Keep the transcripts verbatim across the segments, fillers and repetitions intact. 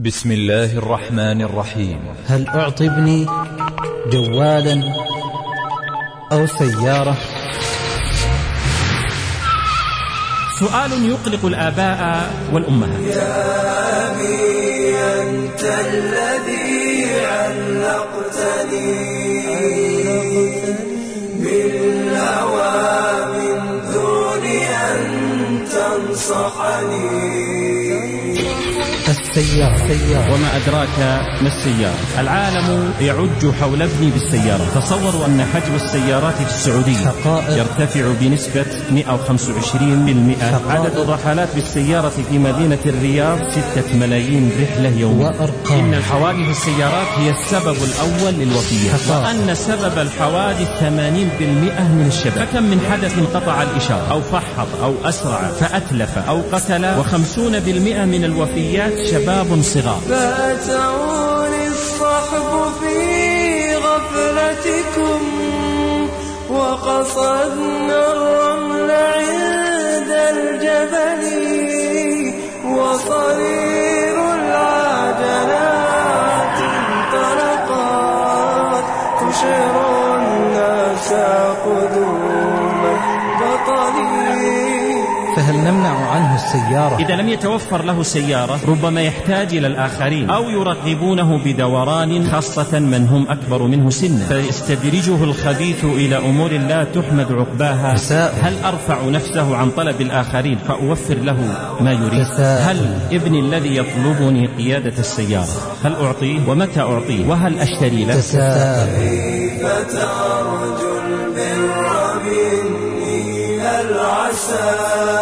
بسم الله الرحمن الرحيم. هل أعطي ابني جوالا أو سيارة؟ سؤال يقلق الآباء والأمهات. يا أبي أنت الذي علقتني بالهوى من دون أن تنصحني. السيارة سيارة. وما أدراك ما السيارة؟ العالم يعج حول ابني بالسيارة. تصوروا أن حجم السيارات في السعودية حقائق. يرتفع بنسبة مئة وخمسة وعشرين بالمئة. عدد الرحلات بالسيارة في مدينة الرياض ستة ملايين رحلة يوميا. وأرقام. إن الحوادث السيارات هي السبب الأول للوفيات، وأن سبب الحوادث ثمانين بالمئة من الشباب. فكم من حدث قطع الإشارة أو فحط أو أسرع فأتلف أو قتل، وخمسون بالمئة من الوفيات شباب صغار. فأتوني الصحب في غفلتكم وقصدنا الرمل عند الجبل، وصرير العجلات انطلقت تشير الناس قدوما بطلي. فهل نمنع عنه السيارة؟ إذا لم يتوفر له سيارة ربما يحتاج إلى الآخرين أو يرغبونه بدوران، خاصة من هم أكبر منه سنا، فيستدرجه الخبيث إلى أمور لا تحمد عقباها. هل أرفع نفسه عن طلب الآخرين فأوفر له ما يريد؟ هل ابني الذي يطلبني قيادة السيارة هل أعطيه؟ ومتى أعطيه؟ وهل أشتري له؟ كيف ترجو البر مني العسى،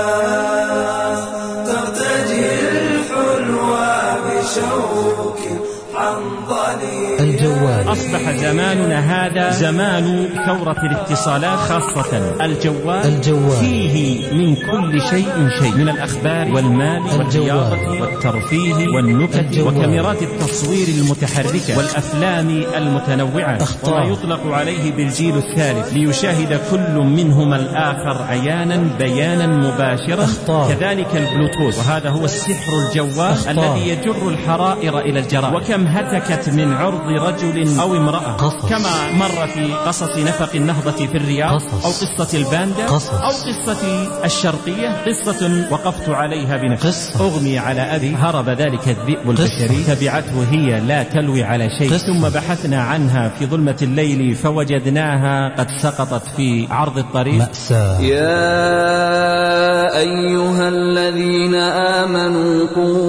ترتجي الحلوى بشوك حنظلي. الجوال. أصبح زماننا هذا زمان ثورة الاتصالات، خاصة الجوال. الجوال فيه من كل شيء شيء، من الأخبار والمال والرياضة والترفيه والنكت الجوال. وكاميرات التصوير المتحركة والأفلام المتنوعة، وما يطلق عليه بالجيل الثالث، ليشاهد كل منهما الآخر عيانا بيانا مباشرة. أخطار. كذلك البلوتوث، وهذا هو السحر الجوال أخطار. الذي يجر الحرائر إلى الجرائم. وكم هتكت من عرض رجل أو امرأة، قصص. كما مر في قصص نفق النهضة في الرياض، قصص. أو قصة الباندا، قصص. أو قصة الشرقية، قصة وقفت عليها بنفسي. قصة. أغمي على أبي، هرب ذلك الذئب البشري، تبعته هي لا تلوي على شيء. قصة. ثم بحثنا عنها في ظلمة الليل فوجدناها قد سقطت في عرض الطريق. مأساة. يا أيها الذين آمنوا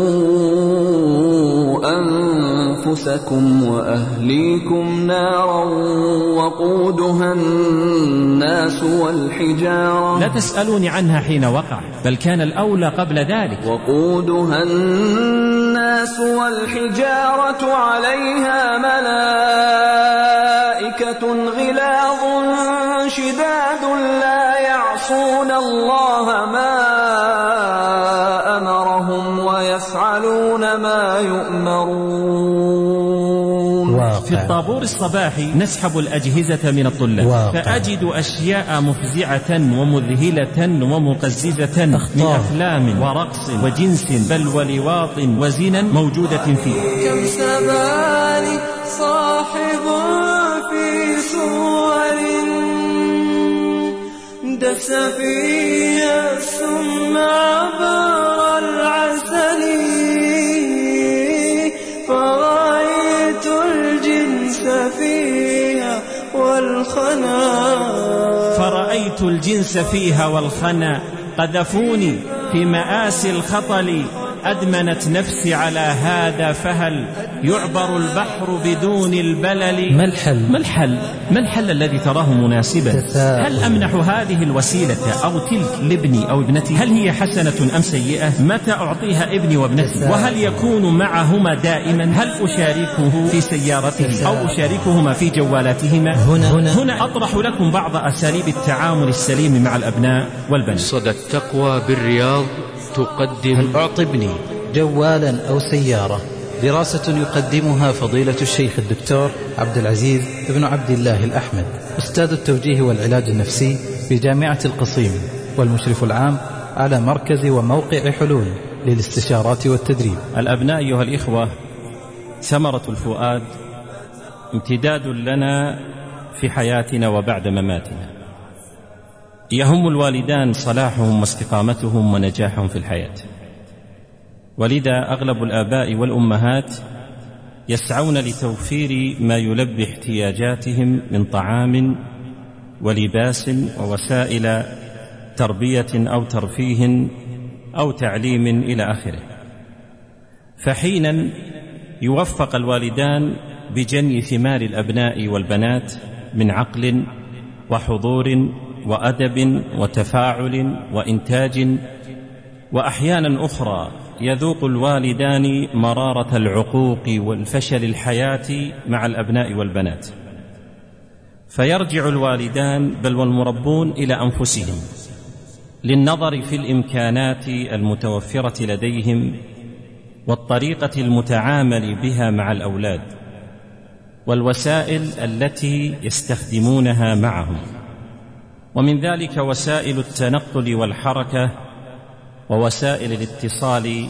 قوا أنفسكم وأهليكم نارا وقودها الناس والحجارة. لا تسألوني عنها حين وقع، بل كان الأولى قبل ذلك. وقودها الناس والحجارة عليها ملائكة غلاظ شداد لا يعصون الله ما أمرهم ويفعلون ما يؤمرون. واقع. في الطابور الصباحي نسحب الأجهزة من الطلاب، واقع. فأجد أشياء مفزعة ومذهلة ومقززة من أفلام ورقص وجنس بل ولواط وزنا موجودة فيه. كم سباني صاحب في صور دس فيها السم عبر العسل، فرأيت الجنس فيها والخنا. فرأيت الجنس فيها والخنا، قذفوني في مآسي الخطل، أدمنت نفسي على هذا، فهل يعبر البحر بدون البلل؟ ما الحل؟ ما الحل؟ ما الحل الذي تراه مناسبا؟ هل أمنح هذه الوسيلة أو تلك لابني أو ابنتي؟ هل هي حسنة أم سيئة؟ متى أعطيها ابني وابنتي؟ وهل يكون معهما دائما؟ هل أشاركه في سيارته أو أشاركهما في جوالاتهما؟ هنا, هنا, هنا أطرح لكم بعض أساليب التعامل السليم مع الأبناء والبنات. صدى التقوى بالرياض تقدم هل أعطي ابني جوالا أو سيارة؟ دراسة يقدمها فضيلة الشيخ الدكتور عبد العزيز بن عبد الله الأحمد، أستاذ التوجيه والعلاج النفسي بجامعة القصيم، والمشرف العام على مركز وموقع حلول للاستشارات والتدريب. الأبناء أيها الإخوة، ثمرة الفؤاد امتداد لنا في حياتنا وبعد مماتنا. يهم الوالدان صلاحهم واستقامتهم ونجاحهم في الحياة، ولذا أغلب الآباء والأمهات يسعون لتوفير ما يلبي احتياجاتهم من طعام ولباس ووسائل تربية أو ترفيه أو تعليم إلى آخره. فحينا يوفق الوالدان بجني ثمار الأبناء والبنات من عقل وحضور وأدب وتفاعل وإنتاج، وأحيانا أخرى يذوق الوالدان مرارة العقوق والفشل الحياة مع الأبناء والبنات، فيرجع الوالدان بل والمربون إلى أنفسهم للنظر في الإمكانات المتوفرة لديهم والطريقة المتعامل بها مع الأولاد والوسائل التي يستخدمونها معهم، ومن ذلك وسائل التنقل والحركة ووسائل الاتصال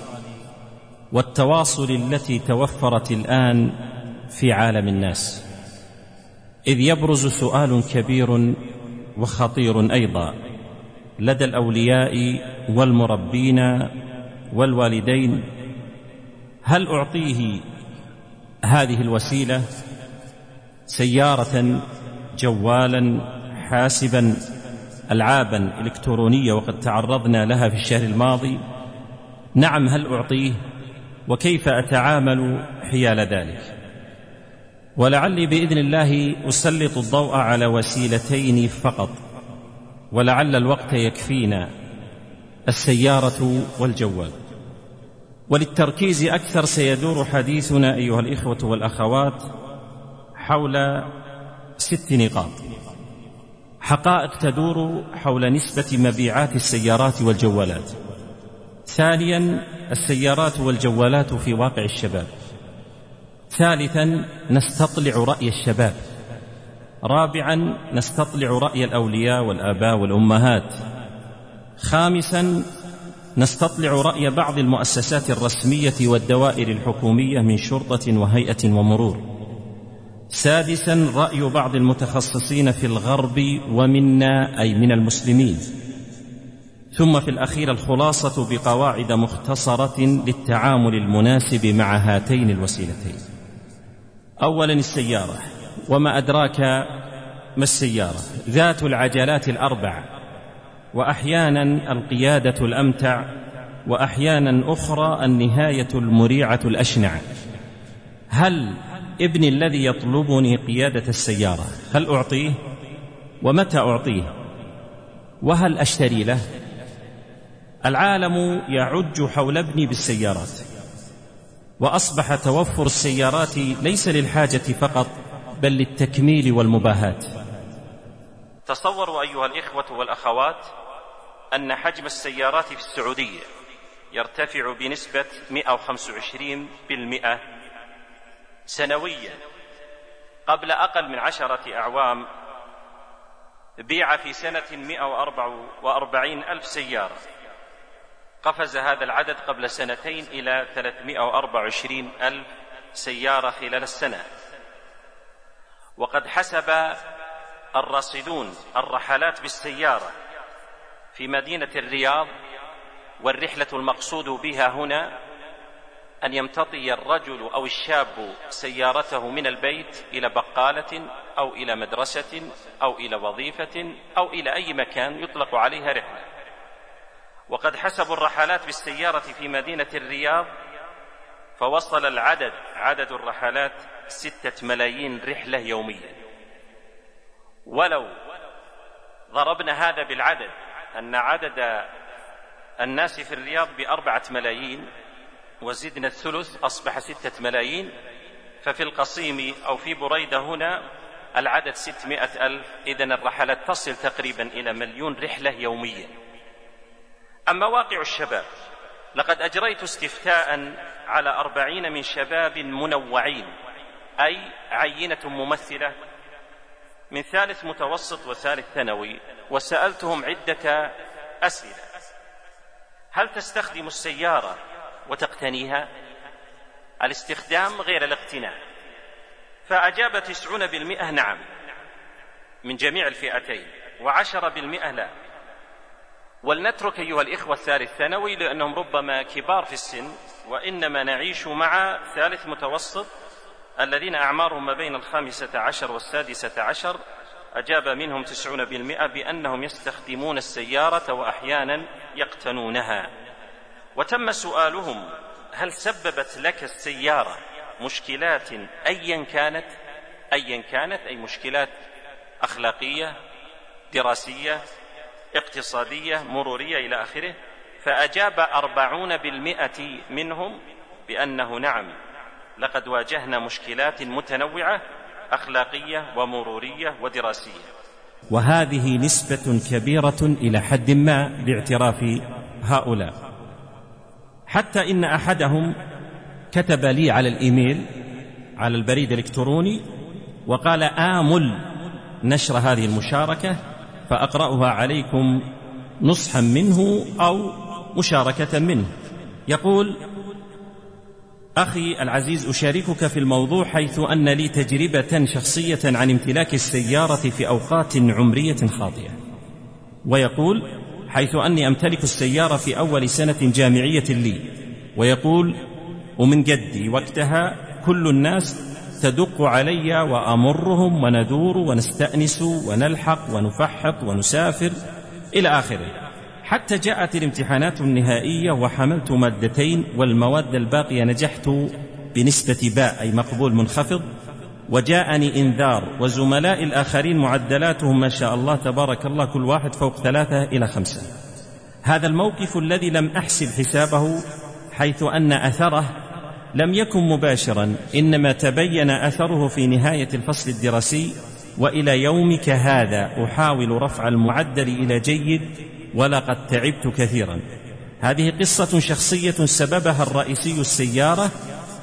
والتواصل التي توفرت الآن في عالم الناس. إذ يبرز سؤال كبير وخطير أيضا لدى الأولياء والمربين والوالدين: هل أعطيه هذه الوسيلة سيارة، جوالا، حاسبا، ألعابا إلكترونية وقد تعرضنا لها في الشهر الماضي؟ نعم، هل أعطيه؟ وكيف أتعامل حيال ذلك؟ ولعلي بإذن الله أسلط الضوء على وسيلتين فقط، ولعل الوقت يكفينا: السيارة والجوال. وللتركيز أكثر سيدور حديثنا أيها الإخوة والأخوات حول ست نقاط، حقائق تدور حول نسبة مبيعات السيارات والجوالات. ثانيا، السيارات والجوالات في واقع الشباب. ثالثا، نستطلع رأي الشباب. رابعا، نستطلع رأي الأولياء والآباء والأمهات. خامسا، نستطلع رأي بعض المؤسسات الرسمية والدوائر الحكومية من شرطة وهيئة ومرور. سادسا، رأي بعض المتخصصين في الغرب ومنا أي من المسلمين. ثم في الأخير الخلاصة بقواعد مختصرة للتعامل المناسب مع هاتين الوسيلتين. أولا، السيارة. وما أدراك ما السيارة؟ ذات العجلات الأربع، وأحيانا القيادة الأمتع، وأحيانا أخرى النهاية المريعة الأشنع. هل ابني الذي يطلبني قيادة السيارة هل أعطيه؟ ومتى أعطيه؟ وهل أشتري له؟ العالم يعج حول ابني بالسيارات، وأصبح توفر السيارات ليس للحاجة فقط بل للتكميل والمباهاة. تصوروا أيها الإخوة والأخوات أن حجم السيارات في السعودية يرتفع بنسبة مئة وخمسة وعشرين بالمئة سنويا. قبل أقل من عشرة أعوام بيع في سنة مئة وأربعة وأربعين ألف سيارة، قفز هذا العدد قبل سنتين إلى ثلاثمئة وأربعة وعشرين ألف سيارة خلال السنة. وقد حسب الراصدون الرحلات بالسيارة في مدينة الرياض، والرحلة المقصود بها هنا أن يمتطي الرجل أو الشاب سيارته من البيت إلى بقالة أو إلى مدرسة أو إلى وظيفة أو إلى أي مكان يطلق عليها رحلة. وقد حسبوا الرحلات بالسيارة في مدينة الرياض، فوصل العدد عدد الرحلات ستة ملايين رحلة يوميا. ولو ضربنا هذا بالعدد أن عدد الناس في الرياض بأربعة ملايين وزدنا الثلث أصبح ستة ملايين، ففي القصيم أو في بريدة هنا العدد ستمائة ألف، إذن الرحلات تصل تقريبا إلى مليون رحلة يوميا. أما واقع الشباب، لقد أجريت استفتاء على أربعين من شباب منوعين، أي عينة ممثلة من ثالث متوسط وثالث ثانوي، وسألتهم عدة أسئلة. هل تستخدم السيارة وتقتنيها؟ الاستخدام غير الاقتناء. فأجاب تسعون بالمئة نعم من جميع الفئتين، وعشرة بالمئة لا. ولنترك أيها الإخوة الثالث ثانوي لأنهم ربما كبار في السن، وإنما نعيش مع ثالث متوسط الذين أعمارهم ما بين الخامسة عشر والسادسة عشر. أجاب منهم تسعون بالمئة بأنهم يستخدمون السيارة وأحيانا يقتنونها. وتم سؤالهم: هل سببت لك السيارة مشكلات أيا كانت أيا كانت أي مشكلات أخلاقية، دراسية، اقتصادية، مرورية إلى آخره؟ فأجاب أربعون بالمئة منهم بأنه نعم، لقد واجهنا مشكلات متنوعة أخلاقية ومرورية ودراسية. وهذه نسبة كبيرة إلى حد ما باعتراف هؤلاء، حتى إن أحدهم كتب لي على الإيميل على البريد الإلكتروني وقال: آمل نشر هذه المشاركة فأقرأها عليكم نصحا منه أو مشاركة منه. يقول: أخي العزيز، أشاركك في الموضوع حيث أن لي تجربة شخصية عن امتلاك السيارة في أوقات عمرية خاطئة. ويقول: حيث أني أمتلك السيارة في أول سنة جامعية لي. ويقول: ومن جدي وقتها كل الناس تدق علي وأمرهم وندور ونستأنس ونلحق ونفحط ونسافر إلى آخره، حتى جاءت الامتحانات النهائية وحملت مادتين، والمواد الباقية نجحت بنسبة باء أي مقبول منخفض، وجاءني إنذار، وزملاء الآخرين معدلاتهم ما شاء الله تبارك الله كل واحد فوق ثلاثة إلى خمسة. هذا الموقف الذي لم أحسب حسابه، حيث أن أثره لم يكن مباشرا، إنما تبين أثره في نهاية الفصل الدراسي، وإلى يومك هذا أحاول رفع المعدل إلى جيد ولقد تعبت كثيرا. هذه قصة شخصية سببها الرئيسي السيارة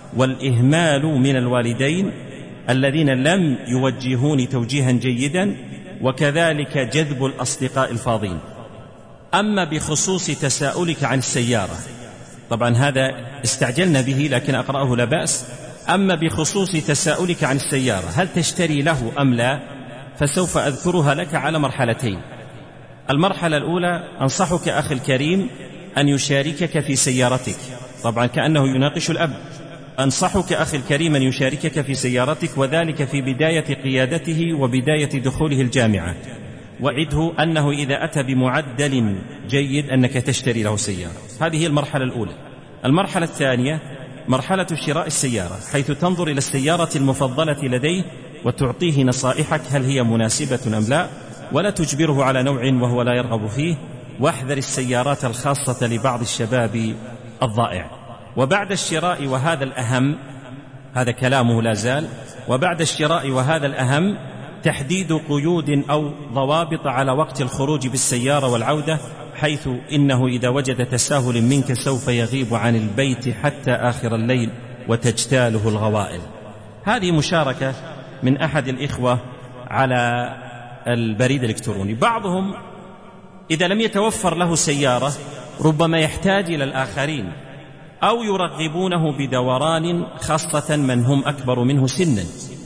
والإهمال من الوالدين الذين لم يوجهوني توجيها جيدا، وكذلك جذب الأصدقاء الفاضلين. أما بخصوص تساؤلك عن السيارة، طبعا هذا استعجلنا به لكن أقرأه لا بأس. أما بخصوص تساؤلك عن السيارة هل تشتري له أم لا، فسوف أذكرها لك على مرحلتين. المرحلة الأولى: أنصحك أخي الكريم أن يشاركك في سيارتك، طبعا كأنه يناقش الأب. أنصحك أخي الكريم أن يشاركك في سيارتك، وذلك في بداية قيادته وبداية دخوله الجامعة، وعده أنه إذا أتى بمعدل جيد أنك تشتري له سيارة. هذه المرحلة الأولى. المرحلة الثانية مرحلة شراء السيارة، حيث تنظر إلى السيارة المفضلة لديه وتعطيه نصائحك هل هي مناسبة أم لا، ولا تجبره على نوع وهو لا يرغب فيه. واحذر السيارات الخاصة لبعض الشباب الضائع. وبعد الشراء وهذا الأهم، هذا كلامه لا زال، وبعد الشراء وهذا الأهم تحديد قيود أو ضوابط على وقت الخروج بالسيارة والعودة، حيث إنه إذا وجد تساهل منك سوف يغيب عن البيت حتى آخر الليل وتجتاله الغوائل. هذه مشاركة من أحد الإخوة على البريد الإلكتروني. بعضهم إذا لم يتوفر له سيارة ربما يحتاج إلى الآخرين، أو يرغبونه بدوران خاصة من هم أكبر منه سنا،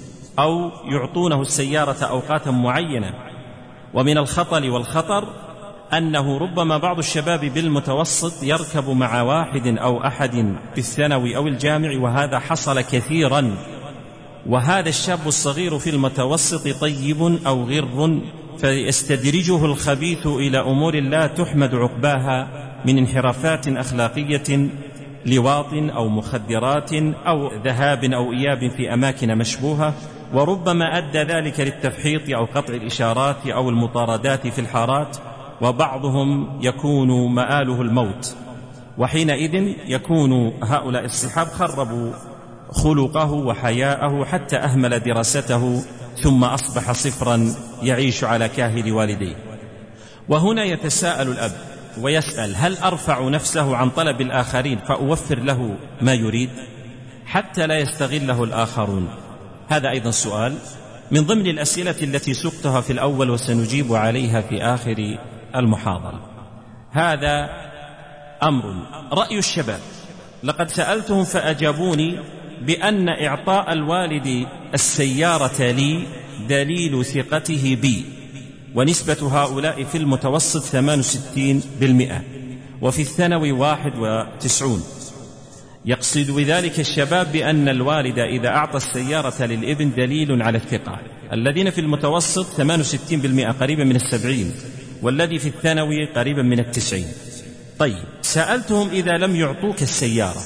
أو يعطونه السيارة أوقاتا معينة. ومن الخطل والخطر أنه ربما بعض الشباب بالمتوسط يركب مع واحد أو أحد بالثانوي أو الجامع، وهذا حصل كثيرا. وهذا الشاب الصغير في المتوسط طيب أو غر، فيستدرجه الخبيث إلى أمور لا تحمد عقباها من انحرافات أخلاقية، لواط أو مخدرات أو ذهاب أو إياب في أماكن مشبوهة، وربما أدى ذلك للتفحيط أو قطع الإشارات أو المطاردات في الحارات، وبعضهم يكون مآله الموت. وحينئذ يكون هؤلاء الصحاب خربوا خلقه وحياءه حتى أهمل دراسته، ثم أصبح صفرا يعيش على كاهل والديه. وهنا يتساءل الأب ويسأل: هل أرفع نفسه عن طلب الآخرين فأوفر له ما يريد حتى لا يستغله الآخرون؟ هذا أيضا سؤال من ضمن الأسئلة التي سقتها في الأول وسنجيب عليها في آخر المحاضرة. هذا أمر. رأي الشباب: لقد سألتهم فأجابوني بأن إعطاء الوالد السيارة لي دليل ثقته بي، ونسبة هؤلاء في المتوسط ثمان وستين بالمئة وفي الثانوي واحد وتسعون. يقصد بذلك الشباب بأن الوالد إذا أعطى السيارة للابن دليل على الثقة. الذين في المتوسط ثمان وستين بالمئة قريبا من السبعين، والذي في الثانوي قريبا من التسعين. طيب، سألتهم: إذا لم يعطوك السيارة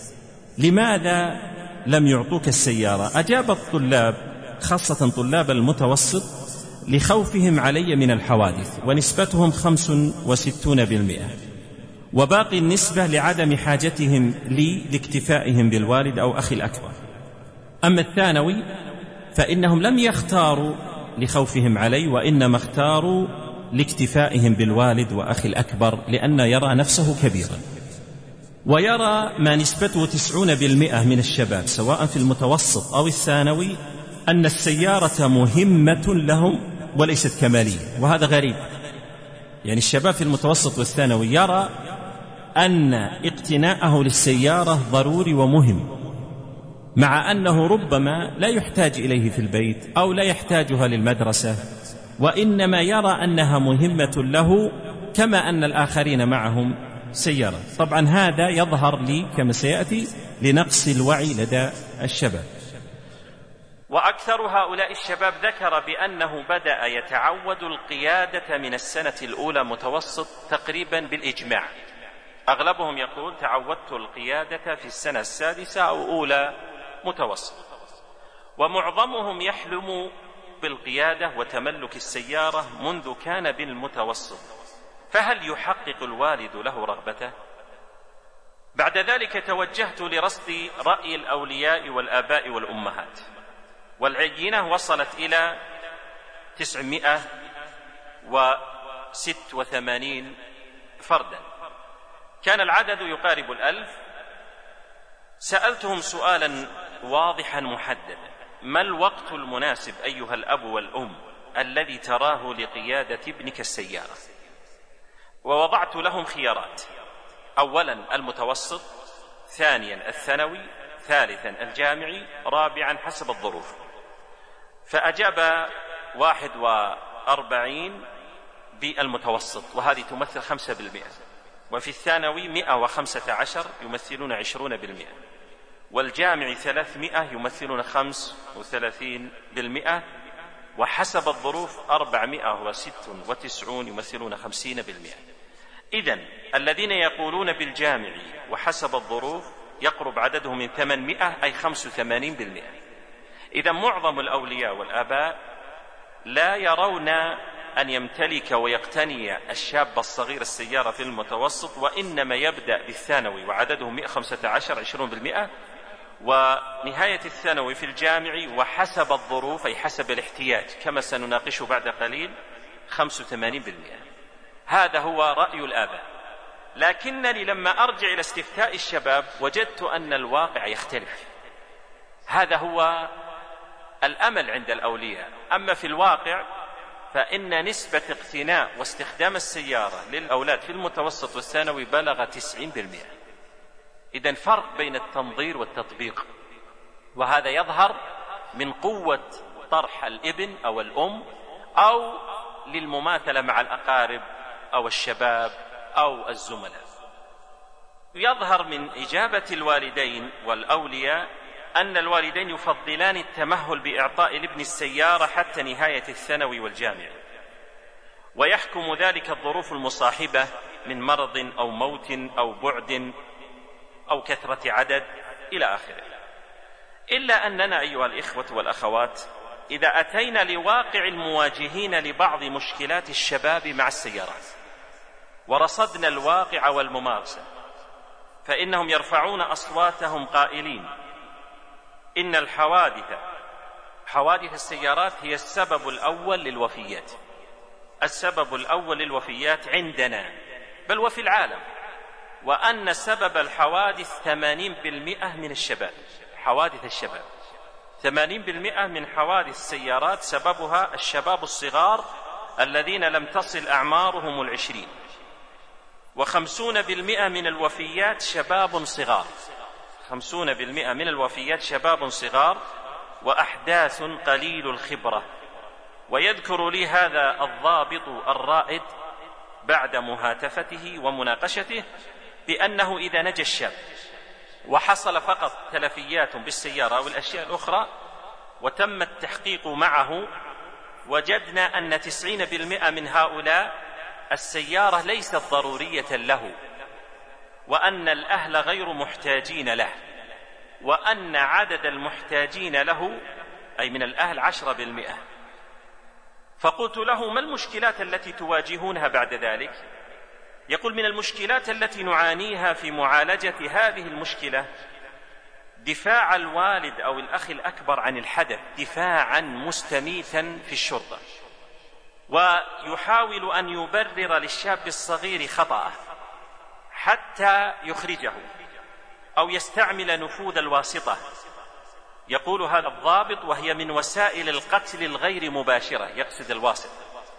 لماذا لم يعطوك السيارة؟ أجاب الطلاب خاصة طلاب المتوسط: لخوفهم علي من الحوادث، ونسبتهم خمس وستون بالمئة، وباقي النسبة لعدم حاجتهم لي لاكتفائهم بالوالد أو أخي الأكبر. أما الثانوي فإنهم لم يختاروا لخوفهم علي، وإنما اختاروا لاكتفائهم بالوالد وأخي الأكبر، لأن يرى نفسه كبيرا. ويرى ما نسبته تسعون بالمئة من الشباب سواء في المتوسط أو الثانوي أن السيارة مهمة لهم وليست كمالية، وهذا غريب. يعني الشباب في المتوسط والثانوي يرى أن اقتناءه للسيارة ضروري ومهم، مع أنه ربما لا يحتاج إليه في البيت أو لا يحتاجها للمدرسة، وإنما يرى أنها مهمة له كما أن الآخرين معهم سيارة. طبعا هذا يظهر لي كما سيأتي لنقص الوعي لدى الشباب. وأكثر هؤلاء الشباب ذكر بأنه بدأ يتعود القيادة من السنة الأولى متوسط تقريبا بالإجماع. أغلبهم يقول: تعودت القيادة في السنة السادسة أو أولى متوسط. ومعظمهم يحلم بالقيادة وتملك السيارة منذ كان بالمتوسط، فهل يحقق الوالد له رغبته؟ بعد ذلك توجهت لرصد رأي الأولياء والآباء والأمهات، والعينة وصلت إلى تسعمائة وستة وثمانين فردا، كان العدد يقارب الألف. سألتهم سؤالا واضحا محددا: ما الوقت المناسب أيها الأب والأم الذي تراه لقيادة ابنك السيارة؟ ووضعت لهم خيارات: أولا المتوسط، ثانيا الثانوي، ثالثا الجامعي، رابعا حسب الظروف. فأجاب واحد وأربعين بالمتوسط، وهذه تمثل خمسة بالمئة، وفي الثانوي مئة وخمسة عشر يمثلون عشرون بالمئة، والجامعي ثلاثمائة يمثلون خمس وثلاثين بالمئة، وحسب الظروف أربعمائة وستة وتسعون يمثلون خمسين بالمئة. إذن الذين يقولون بالجامعي وحسب الظروف يقرب عددهم من ثمانمائة، أي خمس وثمانين بالمئة. إذن معظم الأولياء والآباء لا يرون أن يمتلك ويقتني الشاب الصغير السيارة في المتوسط، وإنما يبدأ بالثانوي وعددهم مئة وخمسة عشر عشرون بالمئة، ونهاية الثانوي في الجامعي وحسب الظروف أي حسب الاحتياج كما سنناقشه بعد قليل خمسة وثمانين بالمئة. هذا هو رأي الآباء. لكنني لما أرجع إلى استفتاء الشباب وجدت أن الواقع يختلف. هذا هو الأمل عند الأولياء. أما في الواقع فإن نسبة اقتناء واستخدام السيارة للأولاد في المتوسط والثانوي بلغ تسعين بالمئة. إذن فرق بين التنظير والتطبيق، وهذا يظهر من قوة طرح الابن أو الأم، أو للمماثلة مع الأقارب أو الشباب أو الزملاء. يظهر من إجابة الوالدين والأولياء أن الوالدين يفضلان التمهل بإعطاء الابن السيارة حتى نهاية الثانوي والجامعة، ويحكم ذلك الظروف المصاحبة من مرض أو موت أو بعد أو كثرة عدد إلى آخره. إلا أننا أيها الإخوة والأخوات إذا أتينا لواقع المواجهين لبعض مشكلات الشباب مع السيارات ورصدنا الواقع والممارسة، فإنهم يرفعون أصواتهم قائلين: إن الحوادث حوادث السيارات هي السبب الأول للوفيات، السبب الأول للوفيات عندنا بل وفي العالم، وأن سبب الحوادث ثمانين بالمئة من الشباب. حوادث الشباب ثمانين بالمئة من حوادث السيارات سببها الشباب الصغار الذين لم تصل أعمارهم العشرين. وخمسون بالمئة من الوفيات شباب صغار، خمسون بالمئة من الوفيات شباب صغار وأحداث قليل الخبرة. ويذكر لي هذا الضابط الرائد بعد مهاتفته ومناقشته بأنه إذا نجا الشاب وحصل فقط تلفيات بالسيارة أو الأشياء الأخرى وتم التحقيق معه، وجدنا أن تسعين بالمئة من هؤلاء السيارة ليست ضرورية له، وأن الأهل غير محتاجين له، وأن عدد المحتاجين له أي من الأهل عشرة بالمئة. فقلت له: ما المشكلات التي تواجهونها بعد ذلك؟ يقول: من المشكلات التي نعانيها في معالجة هذه المشكلة دفاع الوالد أو الأخ الأكبر عن الحدث دفاعا مستميتا في الشرطة، ويحاول أن يبرر للشاب الصغير خطأه حتى يخرجه أو يستعمل نفوذ الواسطة. يقول هذا الضابط: وهي من وسائل القتل الغير مباشرة، يقصد الواسط.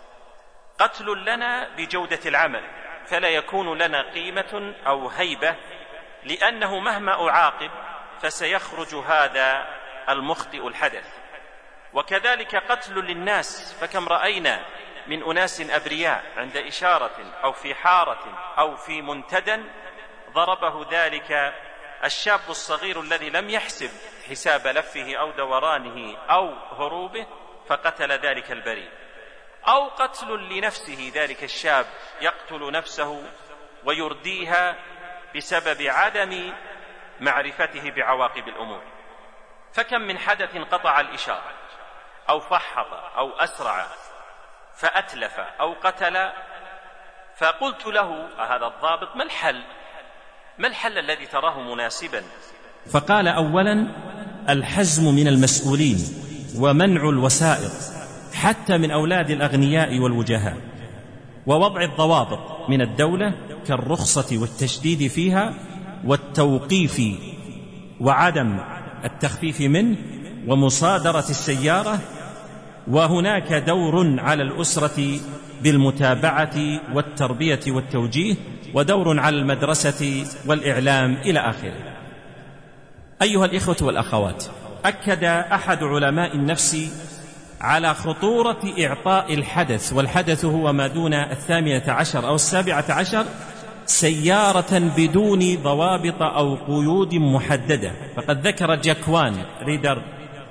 قتل لنا بجودة العمل، فلا يكون لنا قيمة أو هيبة، لأنه مهما أعاقب فسيخرج هذا المخطئ الحدث. وكذلك قتل للناس، فكم رأينا من أناس أبرياء عند إشارة أو في حارة أو في منتدى ضربه ذلك الشاب الصغير الذي لم يحسب حساب لفه أو دورانه أو هروبه فقتل ذلك البريء. أو قتل لنفسه، ذلك الشاب يقتل نفسه ويرديها بسبب عدم معرفته بعواقب الأمور. فكم من حدث قطع الإشارة أو فحط أو أسرع فأتلف أو قتل. فقلت له هذا الضابط: ما الحل؟ ما الحل الذي تراه مناسبا؟ فقال: أولا الحزم من المسؤولين ومنع الوسائط حتى من أولاد الأغنياء والوجهاء، ووضع الضوابط من الدولة كالرخصة والتشديد فيها والتوقيف وعدم التخفيف منه ومصادرة السيارة. وهناك دور على الأسرة بالمتابعة والتربية والتوجيه، ودور على المدرسة والإعلام إلى آخره. أيها الإخوة والأخوات، أكد أحد علماء النفس على خطورة إعطاء الحدث، والحدث هو ما دون الثامنة عشر أو السابعة عشر، سيارة بدون ضوابط أو قيود محددة. فقد ذكر جاكوان ريدر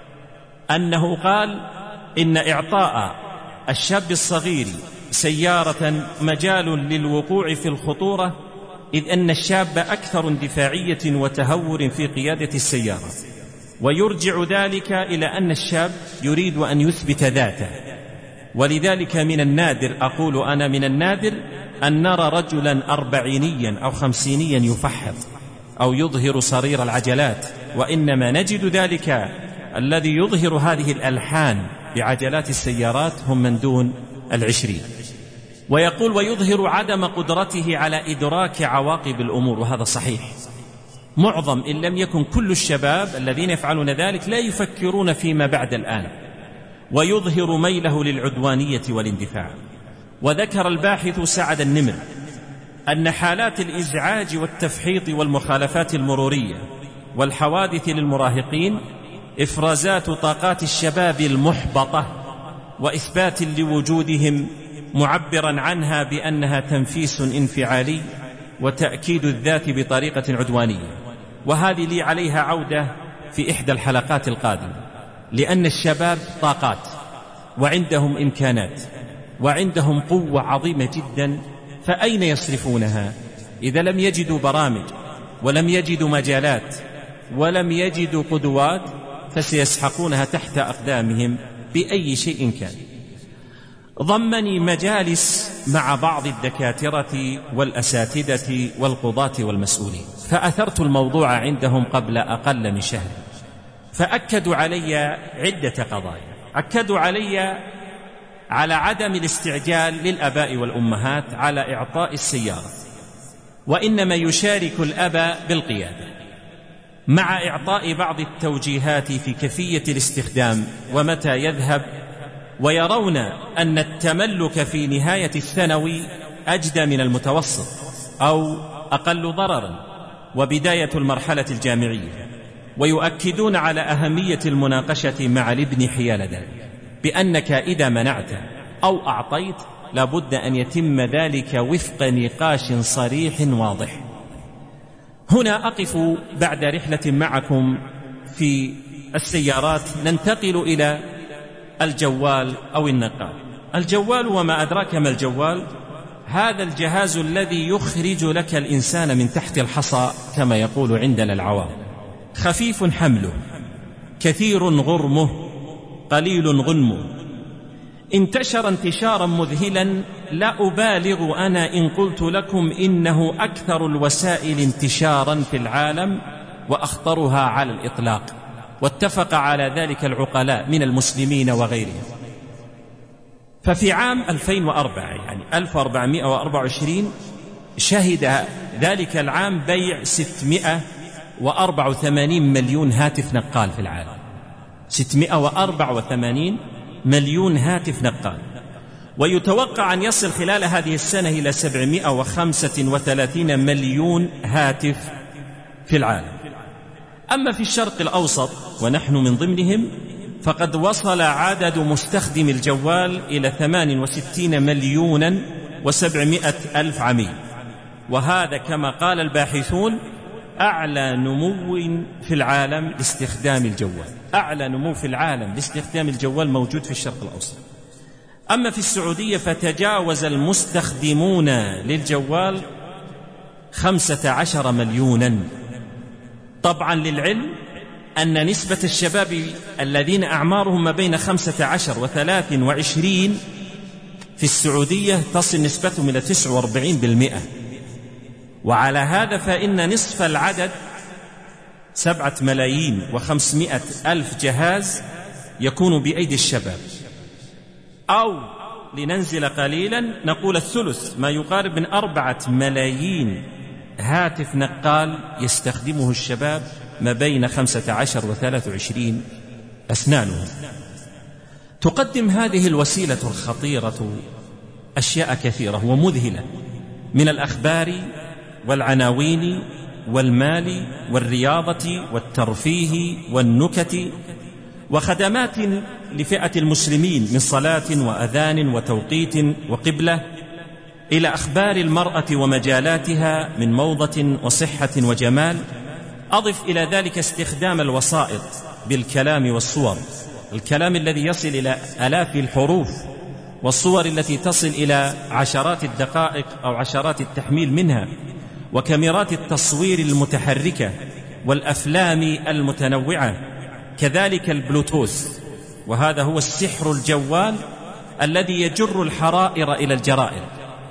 أنه قال إن إعطاء الشاب الصغير سيارة مجال للوقوع في الخطورة، إذ أن الشاب أكثر اندفاعية وتهور في قيادة السيارة، ويرجع ذلك إلى أن الشاب يريد أن يثبت ذاته. ولذلك من النادر، أقول أنا من النادر، أن نرى رجلا أربعينيا أو خمسينيا يفحط أو يظهر صرير العجلات، وإنما نجد ذلك الذي يظهر هذه الألحان بعجلات السيارات هم من دون العشرين. ويقول: ويظهر عدم قدرته على إدراك عواقب الأمور، وهذا صحيح. معظم إن لم يكن كل الشباب الذين يفعلون ذلك لا يفكرون فيما بعد الآن، ويظهر ميله للعدوانية والاندفاع. وذكر الباحث سعد النمر أن حالات الإزعاج والتفحيط والمخالفات المرورية والحوادث للمراهقين إفرازات طاقات الشباب المحبطة، وإثبات لوجودهم معبرا عنها بأنها تنفيس انفعالي وتأكيد الذات بطريقة عدوانية. وهذه لي عليها عودة في إحدى الحلقات القادمة، لأن الشباب طاقات وعندهم إمكانات وعندهم قوة عظيمة جدا، فأين يصرفونها إذا لم يجدوا برامج ولم يجدوا مجالات ولم يجدوا قدوات؟ فسيسحقونها تحت أقدامهم بأي شيء كان. ضمني مجالس مع بعض الدكاترة والأساتذة والقضاة والمسؤولين، فأثرت الموضوع عندهم قبل أقل من شهر، فأكدوا علي عدة قضايا. أكدوا علي على عدم الاستعجال للآباء والأمهات على إعطاء السيارة، وإنما يشارك الأب بالقيادة مع إعطاء بعض التوجيهات في كيفية الاستخدام ومتى يذهب، ويرون أن التملك في نهاية الثانوي أجدى من المتوسط، أو أقل ضررا وبداية المرحلة الجامعية، ويؤكدون على أهمية المناقشة مع الابن حيال ذلك، بأنك إذا منعت أو أعطيت لابد أن يتم ذلك وفق نقاش صريح واضح. هنا أقف بعد رحلة معكم في السيارات ننتقل إلى الجوال أو النقال. الجوال وما أدراك ما الجوال، هذا الجهاز الذي يخرج لك الإنسان من تحت الحصى كما يقول عندنا العوام، خفيف حمله، كثير غرمه، قليل غنمه، انتشر انتشارا مذهلا لا أبالغ أنا إن قلت لكم إنه أكثر الوسائل انتشارا في العالم وأخطرها على الإطلاق، واتفق على ذلك العقلاء من المسلمين وغيرهم. ففي عام ألفين وأربعة يعني ألف وأربعمائة وأربعة وعشرين شهد ذلك العام بيع ستمائة وأربعة وثمانين مليون هاتف نقال في العالم، ستمائة وأربعة وثمانين مليون هاتف نقال، ويتوقع أن يصل خلال هذه السنة إلى سبعمائة وخمسة وثلاثين مليون هاتف في العالم. أما في الشرق الأوسط ونحن من ضمنهم فقد وصل عدد مستخدم الجوال إلى ثمانية وستين مليونا وسبعمائة ألف عميل، وهذا كما قال الباحثون أعلى نمو في العالم لاستخدام الجوال، أعلى نمو في العالم لاستخدام الجوال موجود في الشرق الأوسط. أما في السعودية فتجاوز المستخدمون للجوال خمسة عشر مليونا. طبعا للعلم أن نسبة الشباب الذين أعمارهم ما بين خمسة عشر وثلاث وعشرين في السعودية تصل نسبتهم إلى تسعة وأربعين بالمئة، وعلى هذا فإن نصف العدد سبعة ملايين وخمسمائة ألف جهاز يكون بأيدي الشباب، أو لننزل قليلا نقول الثلث، ما يقارب من أربعة ملايين هاتف نقال يستخدمه الشباب ما بين خمسة عشر وثلاث وعشرين أسنانهم. تقدم هذه الوسيلة الخطيرة أشياء كثيرة ومذهلة من الأخبار والعناوين والمال والرياضة والترفيه والنكت، وخدمات لفئة المسلمين من صلاة وأذان وتوقيت وقبلة، إلى أخبار المرأة ومجالاتها من موضة وصحة وجمال. أضف إلى ذلك استخدام الوسائط بالكلام والصور، الكلام الذي يصل إلى آلاف الحروف، والصور التي تصل إلى عشرات الدقائق أو عشرات التحميل منها، وكاميرات التصوير المتحركة والأفلام المتنوعة، كذلك البلوتوث، وهذا هو السحر الجوال الذي يجر الحرائر إلى الجرائر،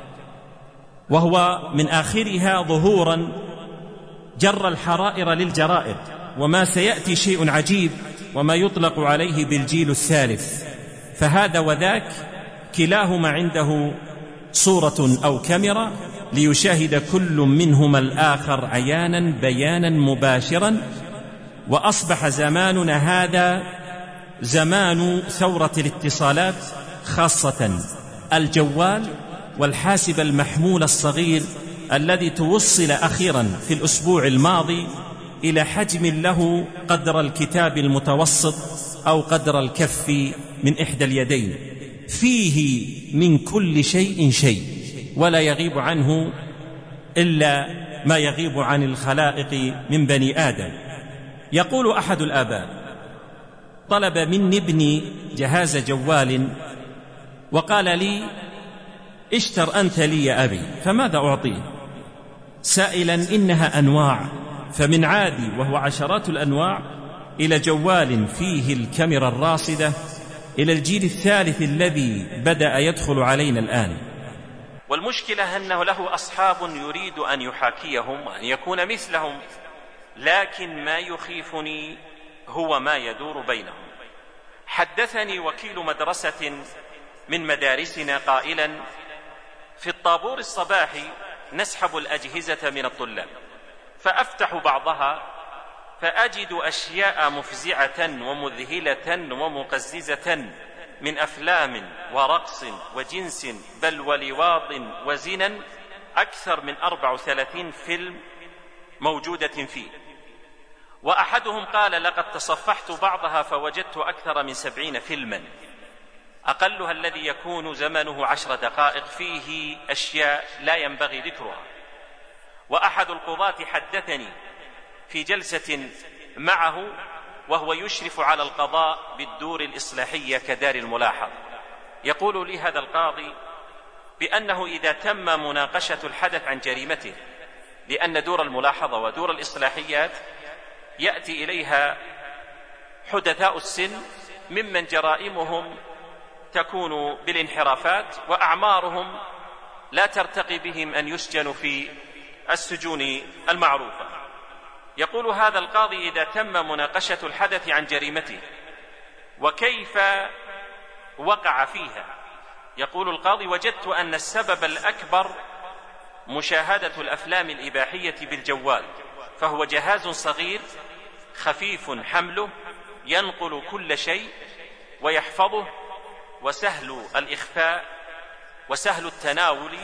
وهو من آخرها ظهورا جر الحرائر للجرائر. وما سيأتي شيء عجيب وما يطلق عليه بالجيل الثالث، فهذا وذاك كلاهما عنده صورة أو كاميرا ليشاهد كل منهما الآخر عيانا بيانا مباشرا. وأصبح زماننا هذا زمان ثورة الاتصالات، خاصة الجوال والحاسب المحمول الصغير الذي توصل أخيرا في الأسبوع الماضي إلى حجم له قدر الكتاب المتوسط أو قدر الكف من إحدى اليدين، فيه من كل شيء شيء، ولا يغيب عنه إلا ما يغيب عن الخلائق من بني آدم. يقول أحد الآباء: طلب مني ابني جهاز جوال وقال لي: اشتر أنت لي يا أبي، فماذا أعطيه؟ سائلا إنها أنواع، فمن عادي وهو عشرات الأنواع إلى جوال فيه الكاميرا الراصدة، إلى الجيل الثالث الذي بدأ يدخل علينا الآن. والمشكلة أنه له أصحاب يريد أن يحاكيهم وأن يكون مثلهم، لكن ما يخيفني هو ما يدور بينهم. حدثني وكيل مدرسة من مدارسنا قائلا: في الطابور الصباحي نسحب الأجهزة من الطلاب، فأفتح بعضها فأجد أشياء مفزعة ومذهلة ومقززة من أفلام ورقص وجنس بل ولواط وزنا أكثر من أربع وثلاثين فيلم موجودة فيه، وأحدهم قال لقد تصفحت بعضها فوجدت أكثر من سبعين فيلما، أقلها الذي يكون زمنه عشر دقائق فيه أشياء لا ينبغي ذكرها. وأحد القضاة حدثني في جلسة معه وهو يشرف على القضاء بالدور الإصلاحية كدار الملاحظة، يقول لي هذا القاضي بأنه إذا تم مناقشة الحدث عن جريمته، لأن دور الملاحظة ودور الإصلاحيات يأتي إليها حدثاء السن ممن جرائمهم تكون بالانحرافات وأعمارهم لا ترتقي بهم أن يسجنوا في السجون المعروفة. يقول هذا القاضي إذا تم مناقشة الحدث عن جريمته وكيف وقع فيها، يقول القاضي وجدت أن السبب الأكبر مشاهدة الأفلام الإباحية بالجوال، فهو جهاز صغير خفيف حمله ينقل كل شيء ويحفظه، وسهل الإخفاء وسهل التناول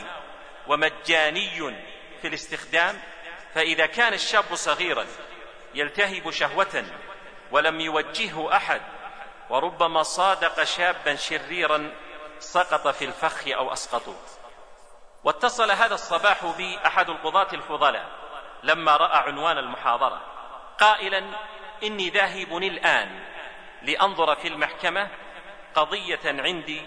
ومجاني في الاستخدام. فإذا كان الشاب صغيرا يلتهب شهوة ولم يوجهه أحد، وربما صادق شابا شريرا سقط في الفخ أو أسقطوه. واتصل هذا الصباح بي أحد القضاة الفضلاء لما رأى عنوان المحاضرة قائلا إني ذاهب الآن لأنظر في المحكمة قضية عندي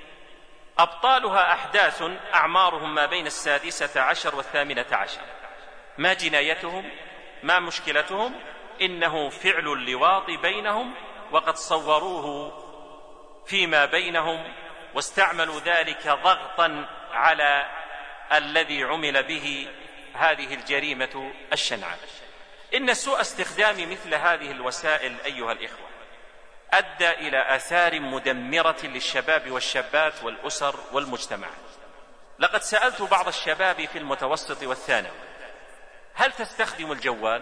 أبطالها أحداث أعمارهم ما بين السادسة عشر والثامنة عشر، ما جنايتهم؟ ما مشكلتهم؟ إنه فعل اللواط بينهم، وقد صوروه فيما بينهم واستعملوا ذلك ضغطا على الذي عمل به هذه الجريمة الشنعاء. إن سوء استخدام مثل هذه الوسائل أيها الإخوة أدى إلى آثار مدمرة للشباب والشابات والأسر والمجتمعات. لقد سألت بعض الشباب في المتوسط والثانوي هل تستخدم الجوال؟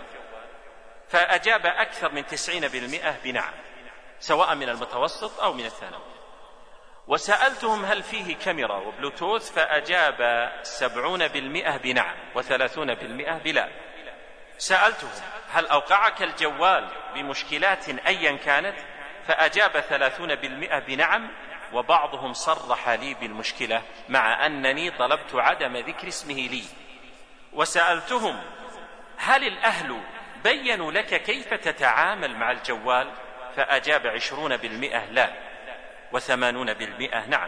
فأجاب أكثر من تسعين بالمئة بنعم، سواء من المتوسط أو من الثانوي. وسألتهم هل فيه كاميرا وبلوتوث؟ فأجاب سبعون بالمئة بنعم وثلاثون بالمئة بلا. سألتهم هل أوقعك الجوال بمشكلات أيا كانت؟ فأجاب ثلاثون بالمئة بنعم، وبعضهم صرح لي بالمشكلة مع أنني طلبت عدم ذكر اسمه لي. وسألتهم هل الأهل بيّنوا لك كيف تتعامل مع الجوال؟ فأجاب عشرون بالمئة لا، وثمانون بالمئة نعم.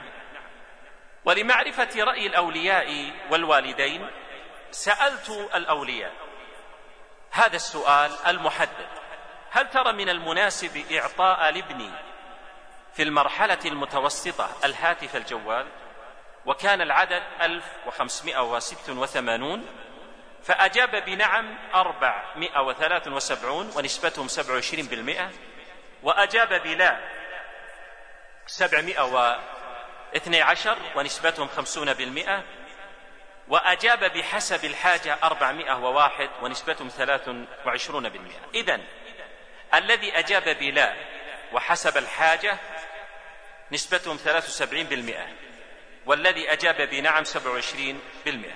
ولمعرفة رأي الأولياء والوالدين سألت الأولياء هذا السؤال المحدد: هل ترى من المناسب إعطاء لابني في المرحلة المتوسطة الهاتف الجوال؟ وكان العدد ألف وخمسمائة وستة وثمانون، فأجاب بنعم أربعمائة وثلاثة وسبعين ونسبتهم سبعة وعشرين بالمئة، وأجاب بلا سبعمائة واثني عشر ونسبتهم خمسون بالمئة، وأجاب بحسب الحاجة أربعمائة وواحد ونسبتهم ثلاثة وعشرون بالمئة. إذن الذي أجاب بلا وحسب الحاجة نسبتهم ثلاثة وسبعين بالمئة، والذي أجاب بنعم سبعة وعشرين بالمئة.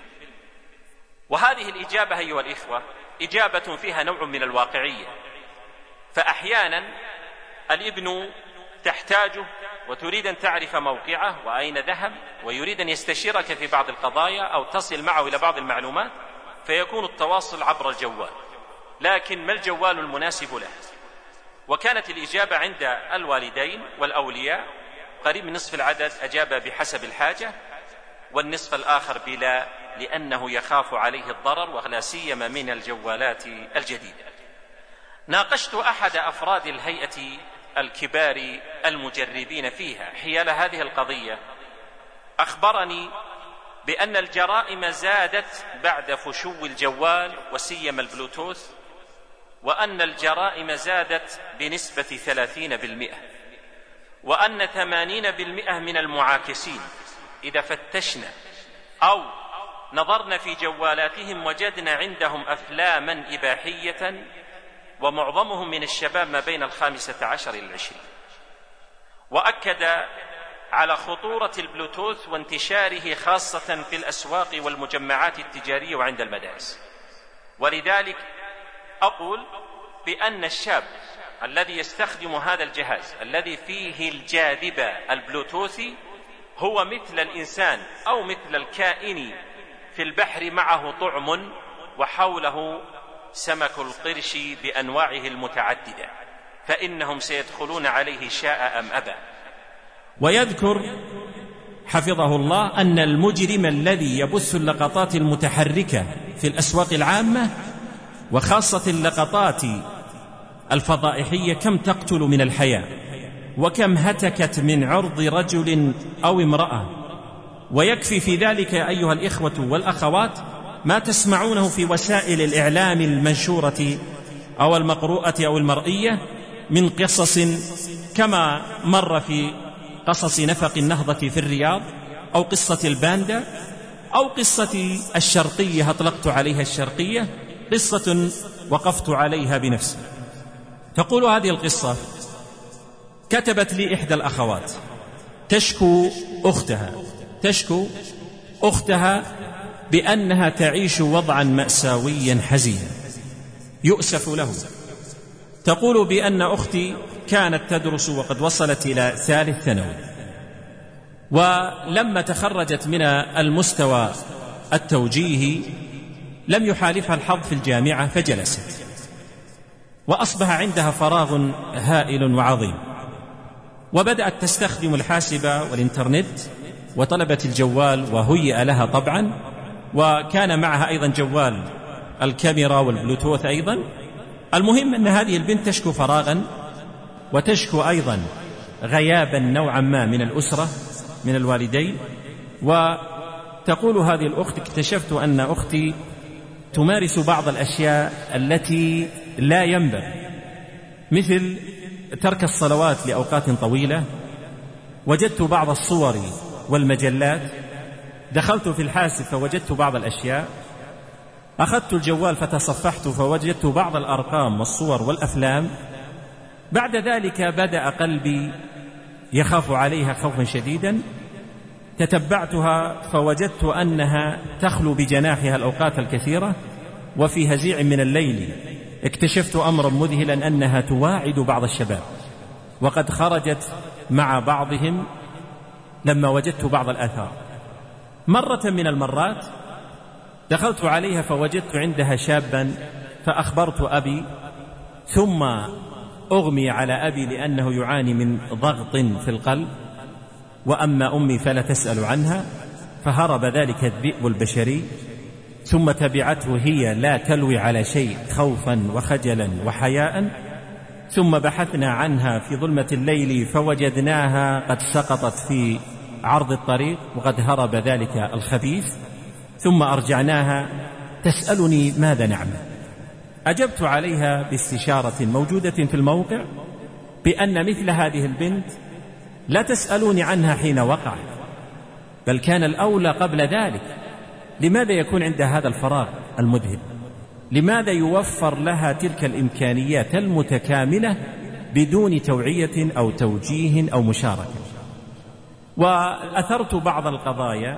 وهذه الإجابة أيها الإخوة إجابة فيها نوع من الواقعية، فأحيانا الابن تحتاجه وتريد أن تعرف موقعه وأين ذهب، ويريد أن يستشيرك في بعض القضايا أو تصل معه إلى بعض المعلومات، فيكون التواصل عبر الجوال. لكن ما الجوال المناسب له؟ وكانت الإجابة عند الوالدين والأولياء قريب من نصف العدد أجاب بحسب الحاجة، والنصف الآخر بلا، لأنه يخاف عليه الضرر، ولا سيما من الجوالات الجديدة. ناقشت أحد أفراد الهيئة الكبار المجربين فيها حيال هذه القضية، أخبرني بأن الجرائم زادت بعد فشو الجوال وسيما البلوتوث، وأن الجرائم زادت بنسبة ثلاثين بالمئة، وأن ثمانين بالمئة من المعاكسين إذا فتشنا أو نظرنا في جوالاتهم وجدنا عندهم أفلاما إباحية، ومعظمهم من الشباب ما بين الخامسة عشر إلى العشرين. وأكد على خطورة البلوتوث وانتشاره خاصة في الأسواق والمجمعات التجارية وعند المدارس. ولذلك أقول بأن الشاب الذي يستخدم هذا الجهاز الذي فيه الجاذبة البلوتوثي هو مثل الإنسان أو مثل الكائن في البحر معه طعم وحوله سمك القرش بأنواعه المتعددة، فإنهم سيدخلون عليه شاء أم أبى. ويذكر حفظه الله أن المجرم الذي يبث اللقطات المتحركة في الأسواق العامة وخاصة اللقطات الفضائحية كم تقتل من الحياة وكم هتكت من عرض رجل أو امرأة. ويكفي في ذلك أيها الإخوة والأخوات ما تسمعونه في وسائل الإعلام المنشورة أو المقروءة أو المرئية من قصص كما مر في قصص نفق النهضة في الرياض، أو قصة الباندا، أو قصة الشرقية أطلقت عليها الشرقية، قصة وقفت عليها بنفسي. تقول هذه القصة: كتبت لي إحدى الأخوات تشكو أختها تشكو أختها بأنها تعيش وضعا مأساويا حزينا يؤسف له. تقول بأن أختي كانت تدرس وقد وصلت إلى ثالث ثانوي، ولما تخرجت من المستوى التوجيهي لم يحالفها الحظ في الجامعة فجلست، وأصبح عندها فراغ هائل وعظيم، وبدأت تستخدم الحاسبة والإنترنت وطلبت الجوال وهيئ لها طبعا، وكان معها أيضا جوال الكاميرا والبلوتوث أيضا. المهم أن هذه البنت تشكو فراغا وتشكو أيضا غيابا نوعا ما من الأسرة من الوالدين. وتقول هذه الأخت: اكتشفت أن أختي تمارس بعض الأشياء التي لا ينبغي، مثل ترك الصلوات لأوقات طويلة. وجدت بعض الصور والمجلات، دخلت في الحاسب فوجدت بعض الأشياء، أخذت الجوال فتصفحت فوجدت بعض الأرقام والصور والأفلام. بعد ذلك بدأ قلبي يخاف عليها خوفا شديدا، تتبعتها فوجدت أنها تخلو بجناحها الأوقات الكثيرة، وفي هزيع من الليل اكتشفت أمرا مذهلا أنها تواعد بعض الشباب، وقد خرجت مع بعضهم لما وجدت بعض الآثار. مرة من المرات دخلت عليها فوجدت عندها شابا فأخبرت أبي، ثم أغمي على أبي لأنه يعاني من ضغط في القلب، وأما أمي فلا تسأل عنها، فهرب ذلك الذئب البشري، ثم تبعته هي لا تلوي على شيء خوفا وخجلا وحياء. ثم بحثنا عنها في ظلمة الليل فوجدناها قد سقطت في عرض الطريق وقد هرب ذلك الخبيث. ثم أرجعناها تسألني ماذا نعمل. أجبت عليها باستشارة موجودة في الموقع بأن مثل هذه البنت لا تسألوني عنها حين وقعت، بل كان الأولى قبل ذلك. لماذا يكون عندها هذا الفراغ المذهل؟ لماذا يوفر لها تلك الإمكانيات المتكاملة بدون توعية أو توجيه أو مشاركة؟ وأثرت بعض القضايا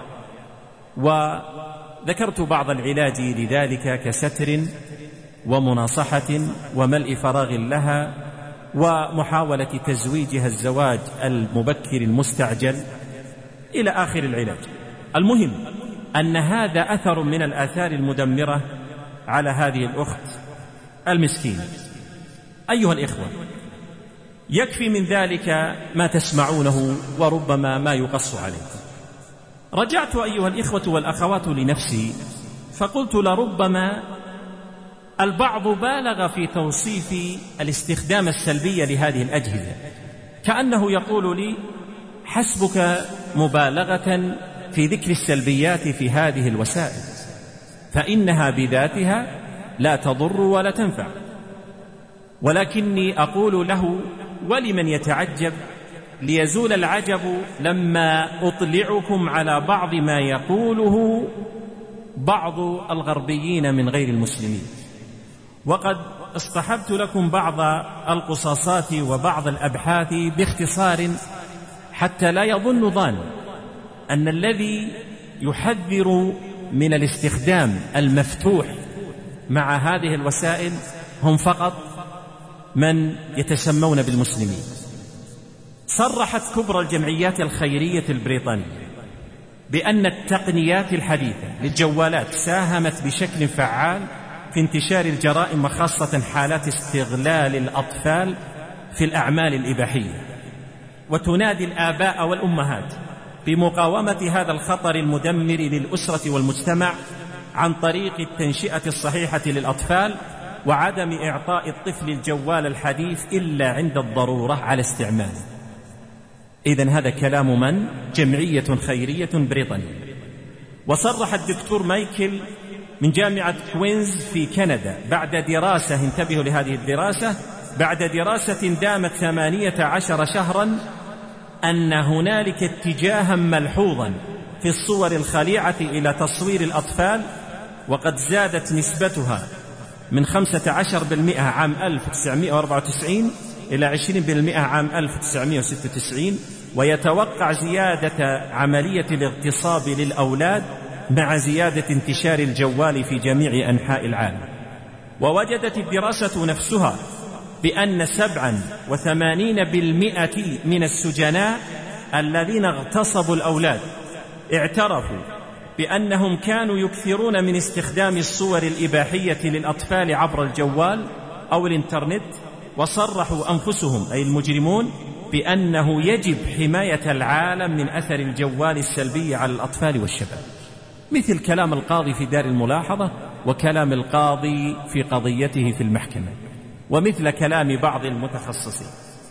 وذكرت بعض العلاج لذلك كستر ومناصحة وملء فراغ لها ومحاولة تزويجها الزواج المبكر المستعجل إلى آخر العلاج. المهم أن هذا أثر من الآثار المدمرة على هذه الأخت المسكينة. أيها الإخوة، يكفي من ذلك ما تسمعونه وربما ما يقص عليكم. رجعت أيها الإخوة والأخوات لنفسي فقلت لربما البعض بالغ في توصيف الاستخدام السلبي لهذه الأجهزة، كأنه يقول لي: حسبك مبالغة في ذكر السلبيات في هذه الوسائل، فإنها بذاتها لا تضر ولا تنفع. ولكني أقول له: ولمن يتعجب، ليزول العجب لما أطلعكم على بعض ما يقوله بعض الغربيين من غير المسلمين. وقد اصطحبت لكم بعض القصاصات وبعض الأبحاث باختصار حتى لا يظن ظان أن الذي يحذر من الاستخدام المفتوح مع هذه الوسائل هم فقط من يتسمون بالمسلمين. صرحت كبرى الجمعيات الخيرية البريطانية بأن التقنيات الحديثة للجوالات ساهمت بشكل فعال في انتشار الجرائم وخاصة حالات استغلال الأطفال في الأعمال الإباحية، وتنادي الآباء والأمهات بمقاومة هذا الخطر المدمر للأسرة والمجتمع عن طريق التنشئة الصحيحة للأطفال وعدم إعطاء الطفل الجوال الحديث إلا عند الضرورة على استعماله. إذن هذا كلام من؟ جمعية خيرية بريطانية. وصرح الدكتور مايكل من جامعة كوينز في كندا بعد دراسة، انتبهوا لهذه الدراسة، بعد دراسة دامت ثمانية عشر شهرا، أن هنالك اتجاها ملحوظا في الصور الخليعة إلى تصوير الأطفال، وقد زادت نسبتها من خمسة عشر بالمئة عام ألف وتسعمائة وأربعة وتسعين إلى عشرين بالمئة عام ألف وتسعمائة وستة وتسعين، ويتوقع زيادة عملية الاغتصاب للأولاد مع زيادة انتشار الجوال في جميع أنحاء العالم. ووجدت الدراسة نفسها بأن سبعا وثمانين بالمئة من السجناء الذين اغتصبوا الأولاد اعترفوا بأنهم كانوا يكثرون من استخدام الصور الإباحية للأطفال عبر الجوال أو الإنترنت، وصرحوا أنفسهم أي المجرمون بأنه يجب حماية العالم من أثر الجوال السلبي على الأطفال والشباب، مثل كلام القاضي في دار الملاحظة وكلام القاضي في قضيته في المحكمة، ومثل كلام بعض المتخصصين.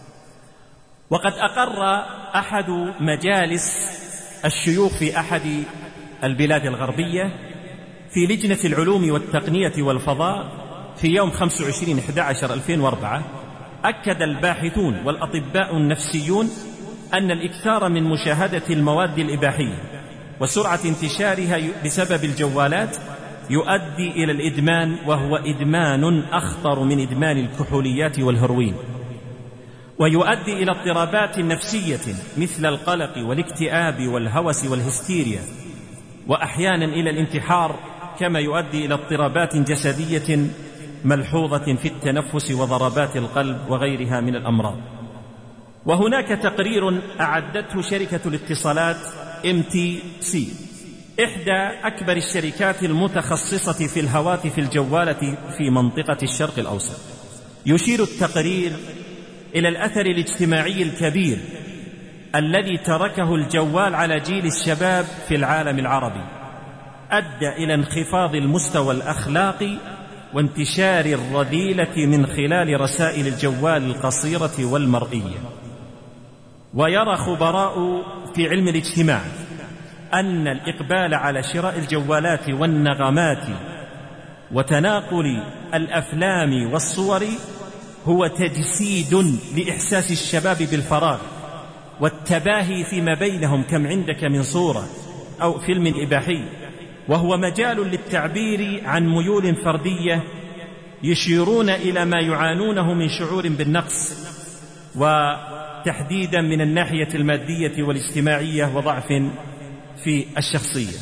وقد أقر أحد مجالس الشيوخ في أحد البلاد الغربية في لجنة العلوم والتقنية والفضاء في يوم خمسة وعشرين أحد عشر ألفين وأربعة، أكد الباحثون والأطباء النفسيون أن الإكثار من مشاهدة المواد الإباحية وسرعة انتشارها بسبب الجوالات يؤدي إلى الإدمان، وهو إدمان أخطر من إدمان الكحوليات والهروين، ويؤدي إلى اضطرابات نفسية مثل القلق والاكتئاب والهوس والهستيريا، وأحيانا إلى الانتحار، كما يؤدي إلى اضطرابات جسدية ملحوظة في التنفس وضربات القلب وغيرها من الأمراض. وهناك تقرير أعدته شركة الاتصالات إم تي سي، إحدى أكبر الشركات المتخصصة في الهواتف الجوالة في منطقة الشرق الأوسط، يشير التقرير إلى الأثر الاجتماعي الكبير الذي تركه الجوال على جيل الشباب في العالم العربي، أدى إلى انخفاض المستوى الأخلاقي وانتشار الرذيلة من خلال رسائل الجوال القصيرة والمرئية. ويرى خبراء في علم الاجتماع أن الإقبال على شراء الجوالات والنغمات وتناقل الأفلام والصور هو تجسيد لإحساس الشباب بالفراغ والتباهي فيما بينهم، كم عندك من صورة أو فيلم إباحي، وهو مجال للتعبير عن ميول فردية يشيرون إلى ما يعانونه من شعور بالنقص، وتحديدا من الناحية المادية والاجتماعية وضعف في الشخصية.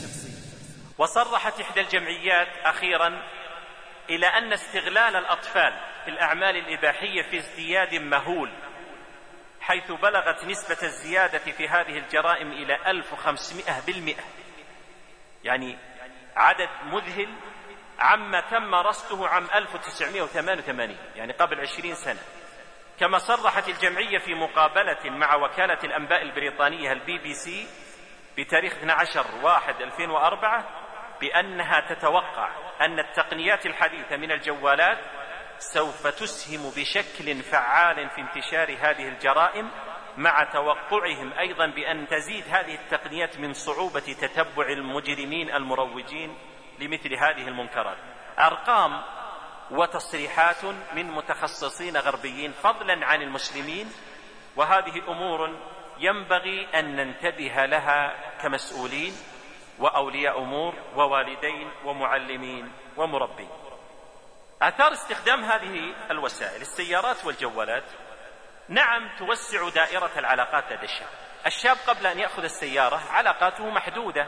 وصرحت إحدى الجمعيات أخيرا إلى أن استغلال الأطفال في الأعمال الإباحية في ازدياد مهول، حيث بلغت نسبة الزيادة في هذه الجرائم إلى ألف وخمسمائة بالمئة، يعني عدد مذهل عما تم رصده عام ألف وتسعمائة وثمانية وثمانين، يعني قبل عشرين سنة. كما صرحت الجمعية في مقابلة مع وكالة الأنباء البريطانية البي بي سي بتاريخ اثني عشر واحد ألفين وأربعة بأنها تتوقع أن التقنيات الحديثة من الجوالات سوف تسهم بشكل فعال في انتشار هذه الجرائم، مع توقعهم أيضا بأن تزيد هذه التقنيات من صعوبة تتبع المجرمين المروجين لمثل هذه المنكرات. أرقام وتصريحات من متخصصين غربيين فضلا عن المسلمين، وهذه أمور ينبغي أن ننتبه لها كمسؤولين وأولياء أمور ووالدين ومعلمين ومربين. آثار استخدام هذه الوسائل السيارات والجوالات، نعم توسع دائرة العلاقات لدى الشعب، الشاب قبل أن يأخذ السيارة علاقاته محدودة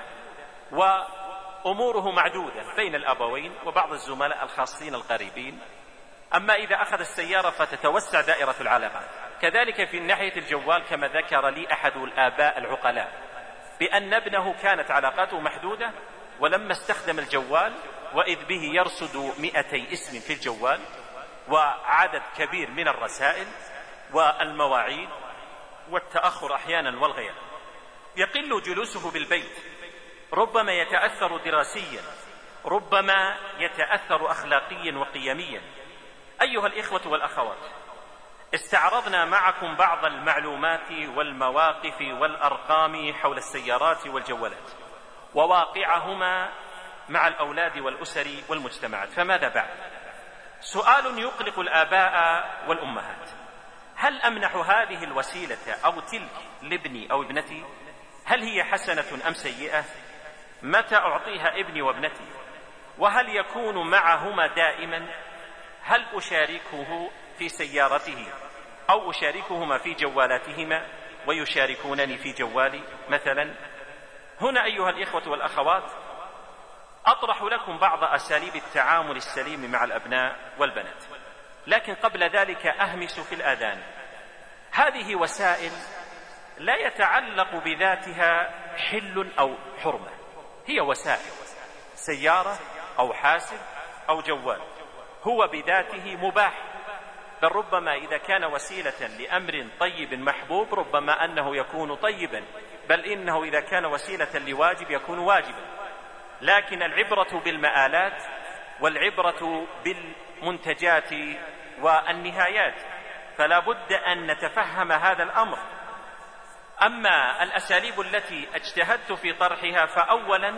وأموره معدودة بين الأبوين وبعض الزملاء الخاصين القريبين. أما إذا أخذ السيارة فتتوسع دائرة العلاقات. كذلك في ناحية الجوال، كما ذكر لي أحد الآباء العقلاء بأن ابنه كانت علاقاته محدودة، ولما استخدم الجوال وإذ به يرصد مئتي اسم في الجوال وعدد كبير من الرسائل والمواعيد والتأخر أحيانا والغياب، يقل جلوسه بالبيت، ربما يتأثر دراسيا، ربما يتأثر أخلاقيا وقيميا. أيها الإخوة والأخوات، استعرضنا معكم بعض المعلومات والمواقف والأرقام حول السيارات والجوالات وواقعهما مع الأولاد والأسر والمجتمعات، فماذا بعد؟ سؤال يقلق الآباء والأمهات: هل أمنح هذه الوسيلة أو تلك لابني أو ابنتي؟ هل هي حسنة أم سيئة؟ متى أعطيها ابني وابنتي؟ وهل يكون معهما دائما؟ هل أشاركه في سيارته أو أشاركهما في جوالاتهما ويشاركونني في جوالي مثلا؟ هنا أيها الإخوة والأخوات أطرح لكم بعض أساليب التعامل السليم مع الأبناء والبنات، لكن قبل ذلك أهمس في الآذان. هذه وسائل لا يتعلق بذاتها حل أو حرمة، هي وسائل، سيارة أو حاسب أو جوال، هو بذاته مباح، بل ربما إذا كان وسيلة لأمر طيب محبوب ربما أنه يكون طيبا، بل إنه إذا كان وسيلة لواجب يكون واجبا. لكن العبرة بالمآلات والعبرة بالمنتجات والنهايات، فلا بد أن نتفهم هذا الأمر. أما الأساليب التي اجتهدت في طرحها، فأولا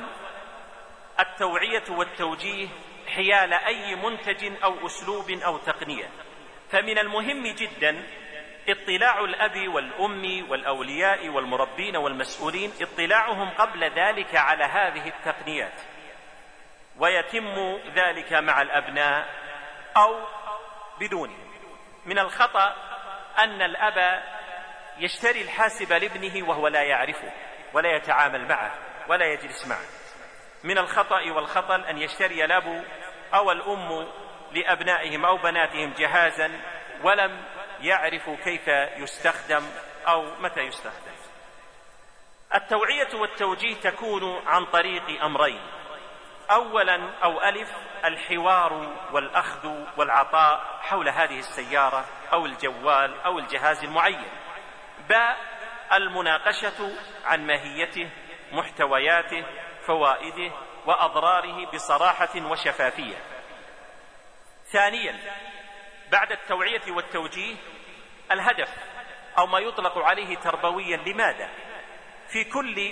التوعية والتوجيه حيال أي منتج أو أسلوب أو تقنية. فمن المهم جدا اطلاع الأب والأم والأولياء والمربين والمسؤولين، اطلاعهم قبل ذلك على هذه التقنيات، ويتم ذلك مع الأبناء أو بدونهم. من الخطأ أن الأب يشتري الحاسب لابنه وهو لا يعرفه ولا يتعامل معه ولا يجلس معه. من الخطأ والخطل أن يشتري الأب أو الأم لأبنائهم أو بناتهم جهازا ولم يعرفوا كيف يستخدم أو متى يستخدم. التوعية والتوجيه تكون عن طريق أمرين: أولا أو ألف الحوار والأخذ والعطاء حول هذه السيارة أو الجوال أو الجهاز المعين. باء المناقشة عن ماهيته، محتوياته، فوائده وأضراره بصراحة وشفافية. ثانيا بعد التوعية والتوجيه الهدف أو ما يطلق عليه تربويا. لماذا؟ في كل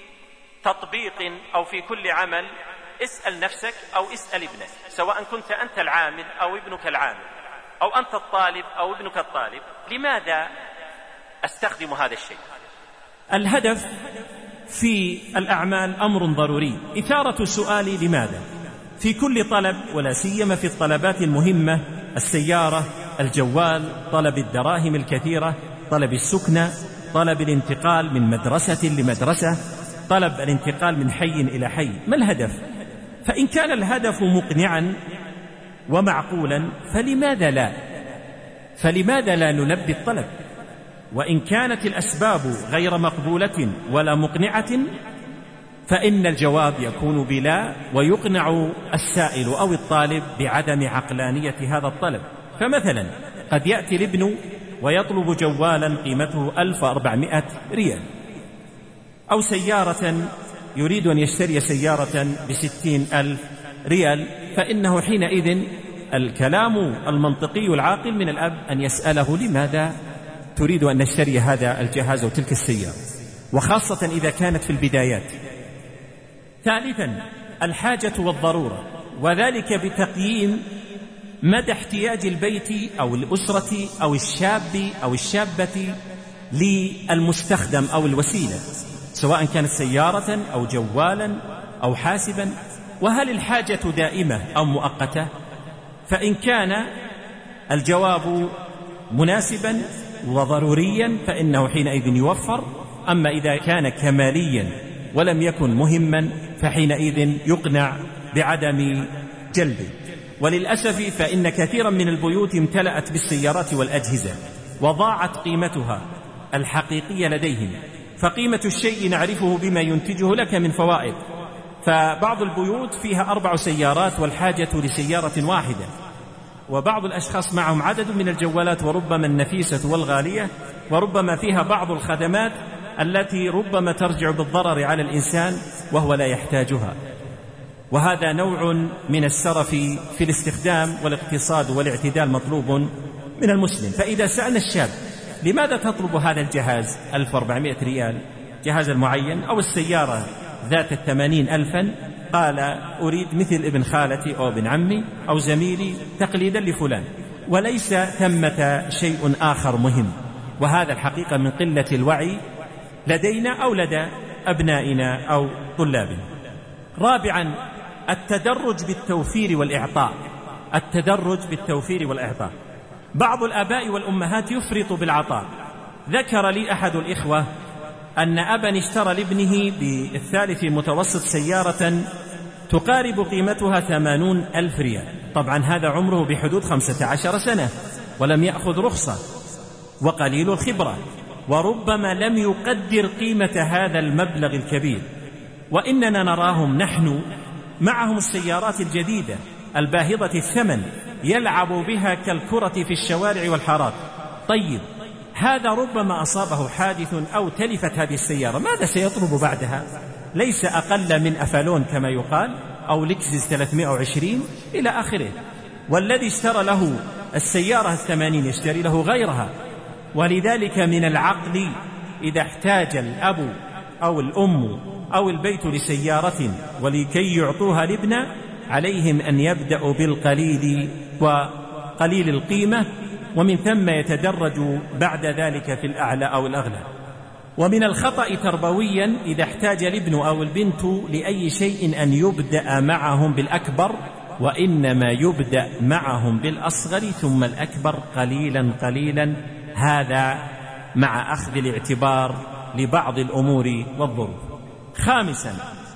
تطبيق أو في كل عمل اسأل نفسك أو اسأل ابنك، سواء كنت أنت العامل أو ابنك العامل أو أنت الطالب أو ابنك الطالب، لماذا أستخدم هذا الشيء؟ الهدف في الأعمال أمر ضروري، إثارة السؤال لماذا في كل طلب، ولا سيما في الطلبات المهمة: السيارة، الجوال، طلب الدراهم الكثيرة، طلب السكنة، طلب الانتقال من مدرسة لمدرسة، طلب الانتقال من حي إلى حي. ما الهدف؟ فإن كان الهدف مقنعا ومعقولا فلماذا لا فلماذا لا نلبي الطلب؟ وإن كانت الأسباب غير مقبولة ولا مقنعة فإن الجواب يكون بلا، ويقنع السائل أو الطالب بعدم عقلانية هذا الطلب. فمثلا قد يأتي الابن ويطلب جوالا قيمته ألف وأربعمائة ريال، أو سيارة يريد أن يشتري سيارة بستين ألف ريال، فإنه حينئذ الكلام المنطقي العاقل من الأب أن يسأله: لماذا تريد أن نشتري هذا الجهاز أو تلك السيارة؟ وخاصة إذا كانت في البدايات. ثالثا الحاجة والضرورة، وذلك بتقييم مدى احتياج البيت أو الأسرة أو الشاب أو الشابة للمستخدم أو الوسيلة، سواء كانت سيارة أو جوالا أو حاسبا، وهل الحاجة دائمة أو مؤقتة؟ فإن كان الجواب مناسبا وضروريا فإنه حينئذ يوفر، أما إذا كان كماليا ولم يكن مهما فحينئذ يقنع بعدم جلبه. وللأسف فإن كثيرا من البيوت امتلأت بالسيارات والأجهزة وضاعت قيمتها الحقيقية لديهم، فقيمة الشيء نعرفه بما ينتجه لك من فوائد، فبعض البيوت فيها أربع سيارات والحاجة لسيارة واحدة، وبعض الأشخاص معهم عدد من الجوالات وربما النفيسة والغالية، وربما فيها بعض الخدمات التي ربما ترجع بالضرر على الإنسان وهو لا يحتاجها. وهذا نوع من السرف في الاستخدام، والاقتصاد والاعتدال مطلوب من المسلم. فإذا سألنا الشاب لماذا تطلب هذا الجهاز ألف وأربعمائة ريال، جهاز المعين، أو السيارة ذات الثمانين ألفا، قال أريد مثل ابن خالتي أو ابن عمي أو زميلي تقليدا لفلان، وليس ثمة شيء آخر مهم. وهذا الحقيقة من قلة الوعي لدينا أو لدى أبنائنا أو طلابنا. رابعا التدرج بالتوفير والإعطاء. التدرج بالتوفير والإعطاء، بعض الآباء والأمهات يفرط بالعطاء. ذكر لي أحد الإخوة أن أبا اشترى لابنه بالثالث المتوسط سيارة تقارب قيمتها ثمانون ألف ريال، طبعا هذا عمره بحدود خمسة عشر سنة ولم يأخذ رخصة وقليل الخبرة، وربما لم يقدر قيمة هذا المبلغ الكبير. وإننا نراهم نحن معهم السيارات الجديدة الباهظة الثمن يلعب بها كالكرة في الشوارع والحارات. طيب هذا ربما أصابه حادث أو تلفت هذه السيارة، ماذا سيطلب بعدها؟ ليس أقل من أفالون كما يقال، أو لكزس ثلاثمائة وعشرين إلى آخره. والذي اشترى له السيارة الثمانين يشتري له غيرها. ولذلك من العقل إذا احتاج الأب أو الأم أو البيت لسيارة ولكي يعطوها لابنه، عليهم أن يبدأوا بالقليل وقليل القيمة، ومن ثم يتدرج بعد ذلك في الأعلى أو الأغلى. ومن الخطأ تربويا إذا احتاج الابن أو البنت لأي شيء أن يبدأ معهم بالأكبر، وإنما يبدأ معهم بالأصغر ثم الأكبر قليلا قليلا، هذا مع أخذ الاعتبار لبعض الأمور والظروف. خامسا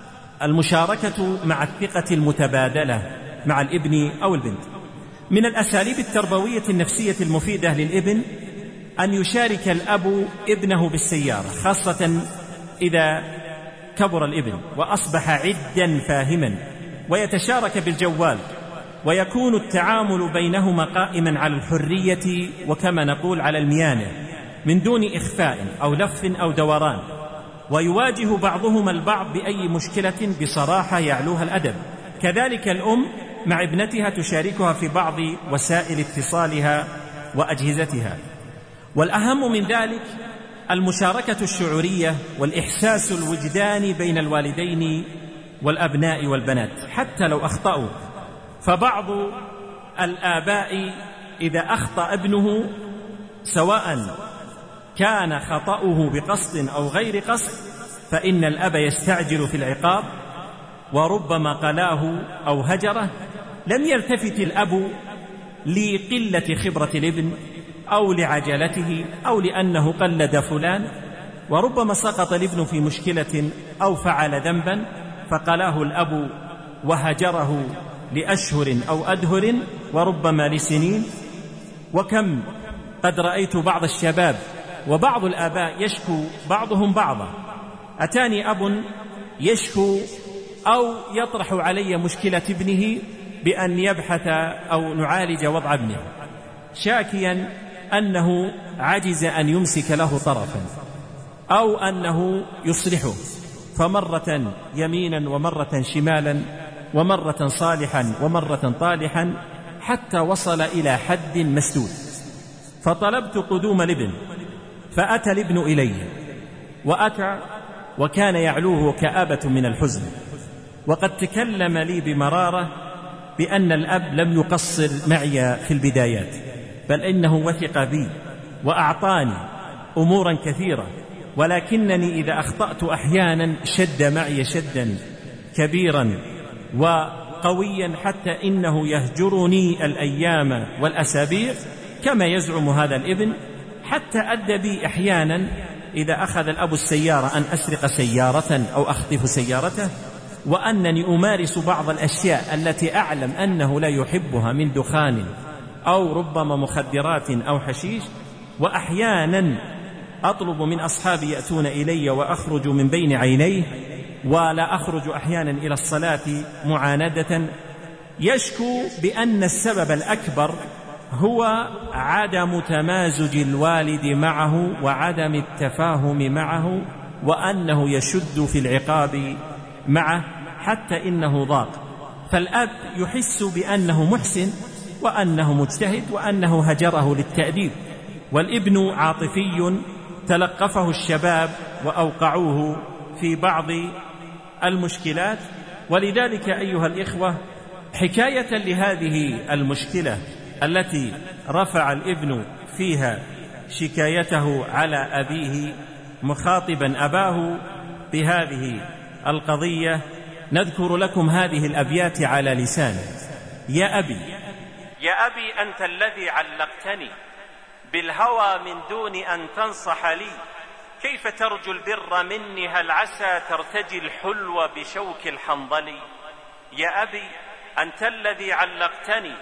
المشاركة مع الثقة المتبادلة مع الابن أو البنت. من الأساليب التربوية النفسية المفيدة للابن أن يشارك الأب ابنه بالسيارة، خاصة إذا كبر الابن وأصبح عدا فاهما، ويتشارك بالجوال، ويكون التعامل بينهما قائما على الحرية، وكما نقول على الميانة، من دون إخفاء أو لف أو دوران، ويواجه بعضهما البعض بأي مشكلة بصراحة يعلوها الأدب. كذلك الأم مع ابنتها تشاركها في بعض وسائل اتصالها وأجهزتها. والأهم من ذلك المشاركة الشعورية والإحساس الوجداني بين الوالدين والأبناء والبنات حتى لو أخطأوا. فبعض الآباء إذا أخطأ ابنه سواء كان خطأه بقصد أو غير قصد، فإن الأب يستعجل في العقاب وربما قلاه أو هجره. لم يلتفت الأب لقلة خبرة الابن أو لعجلته أو لأنه قلد فلان، وربما سقط الابن في مشكلة أو فعل ذنبا فقلاه الأب وهجره لأشهر أو أدهر وربما لسنين. وكم قد رأيت بعض الشباب وبعض الآباء يشكو بعضهم بعضا، أتاني أب يشكو أو يطرح علي مشكلة ابنه بأن يبحث أو نعالج وضع ابنه، شاكيا أنه عجز أن يمسك له طرفا أو أنه يصلحه، فمرة يمينا ومرة شمالا ومرة صالحا ومرة طالحا، حتى وصل إلى حد مسدود. فطلبت قدوم الابن، فأتى الابن إلي، وأتى وكان يعلوه كآبة من الحزن، وقد تكلم لي بمرارة بأن الأب لم يقصر معي في البدايات، بل إنه وثق بي وأعطاني أمورا كثيرة، ولكنني إذا أخطأت أحيانا شد معي شدا كبيرا وقويا، حتى إنه يهجرني الأيام والأسابيع كما يزعم هذا الابن، حتى أدى بي أحيانا إذا أخذ الأب السيارة أن أسرق سيارة أو أخطف سيارته، وأنني أمارس بعض الأشياء التي أعلم أنه لا يحبها من دخان أو ربما مخدرات أو حشيش، وأحيانا أطلب من أصحابي يأتون إلي وأخرج من بين عينيه، ولا أخرج أحيانا إلى الصلاة معاندة، يشكو بأن السبب الأكبر هو عدم تمازج الوالد معه وعدم التفاهم معه، وأنه يشد في العقاب معه حتى إنه ضاق. فالأب يحس بأنه محسن وأنه مجتهد وأنه هجره للتأديب، والابن عاطفي تلقفه الشباب وأوقعوه في بعض المشكلات. ولذلك أيها الإخوة، حكاية لهذه المشكلة التي رفع الابن فيها شكايته على أبيه مخاطبا أباه بهذه القضية، نذكر لكم هذه الأبيات على لسانه: يا أبي يا أبي أنت الذي علقتني بالهوى من دون أن تنصح لي، كيف ترجو البر مني هل عسى ترتجي الحلو بشوك الحنظل. يا أبي أنت الذي علقتني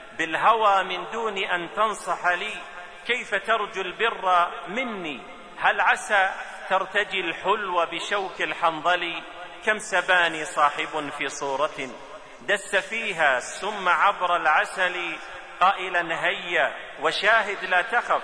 بالهوى من دون أن تنصح لي، كيف ترجو البر مني هل عسى ترتجي الحلو بشوك الحنظل. كم سباني صاحب في صورة دس فيها السم عبر العسل، قائلا هيا وشاهد لا تخف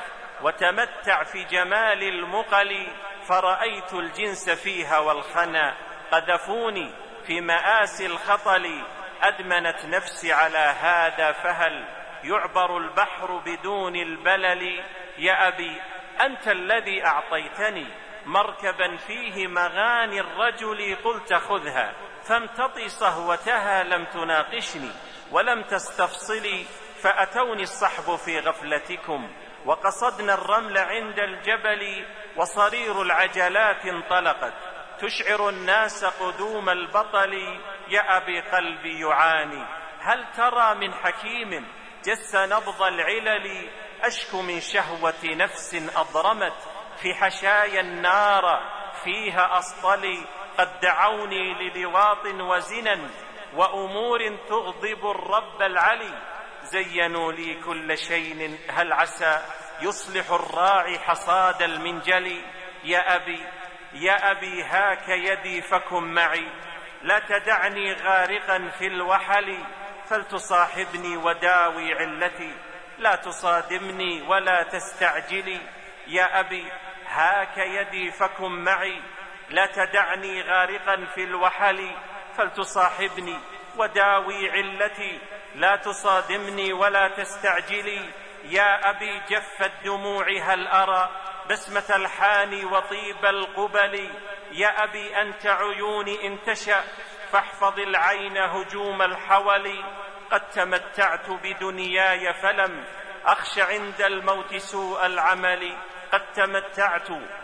وتمتع في جمال المقل، فرأيت الجنس فيها والخنا قذفوني في مآسي الخطل، أدمنت نفسي على هذا فهل يعبر البحر بدون البلل. يا أبي أنت الذي أعطيتني مركبا فيه مغاني الرجل، قلت خذها فامتطي صهوتها، لم تناقشني ولم تستفصلي، فأتوني الصحب في غفلتكم وقصدنا الرمل عند الجبل، وصرير العجلات انطلقت تشعر الناس قدوم البطل. يا أبي قلبي يعاني هل ترى من حكيم جس نبض العلل، أشكو من شهوة نفس أضرمت في حشايا النار فيها أصطلي، قد دعوني للواط وزنا وأمور تغضب الرب العلي، زينوا لي كل شيء هل عسى يصلح الراعي حصاد المنجل. يا أبي يا أبي هاك يدي فكن معي، لا تدعني غارقا في الوحل، فلتصاحبني وداوي علتي، لا تصادمني ولا تستعجلي. يا أبي هاك يدي فكن معي، لا تدعني غارقا في الوحل، فلتصاحبني وداوي علتي، لا تصادمني ولا تستعجلي. يا أبي جفت دموعي هل أرى بسمة الحان وطيب القبل. يا أبي أنت عيوني إن تشأ فاحفظ العين هجوم الحول، قد تمتعت بدنياي فلم أخش عند الموت سوء العمل، قد تمتعت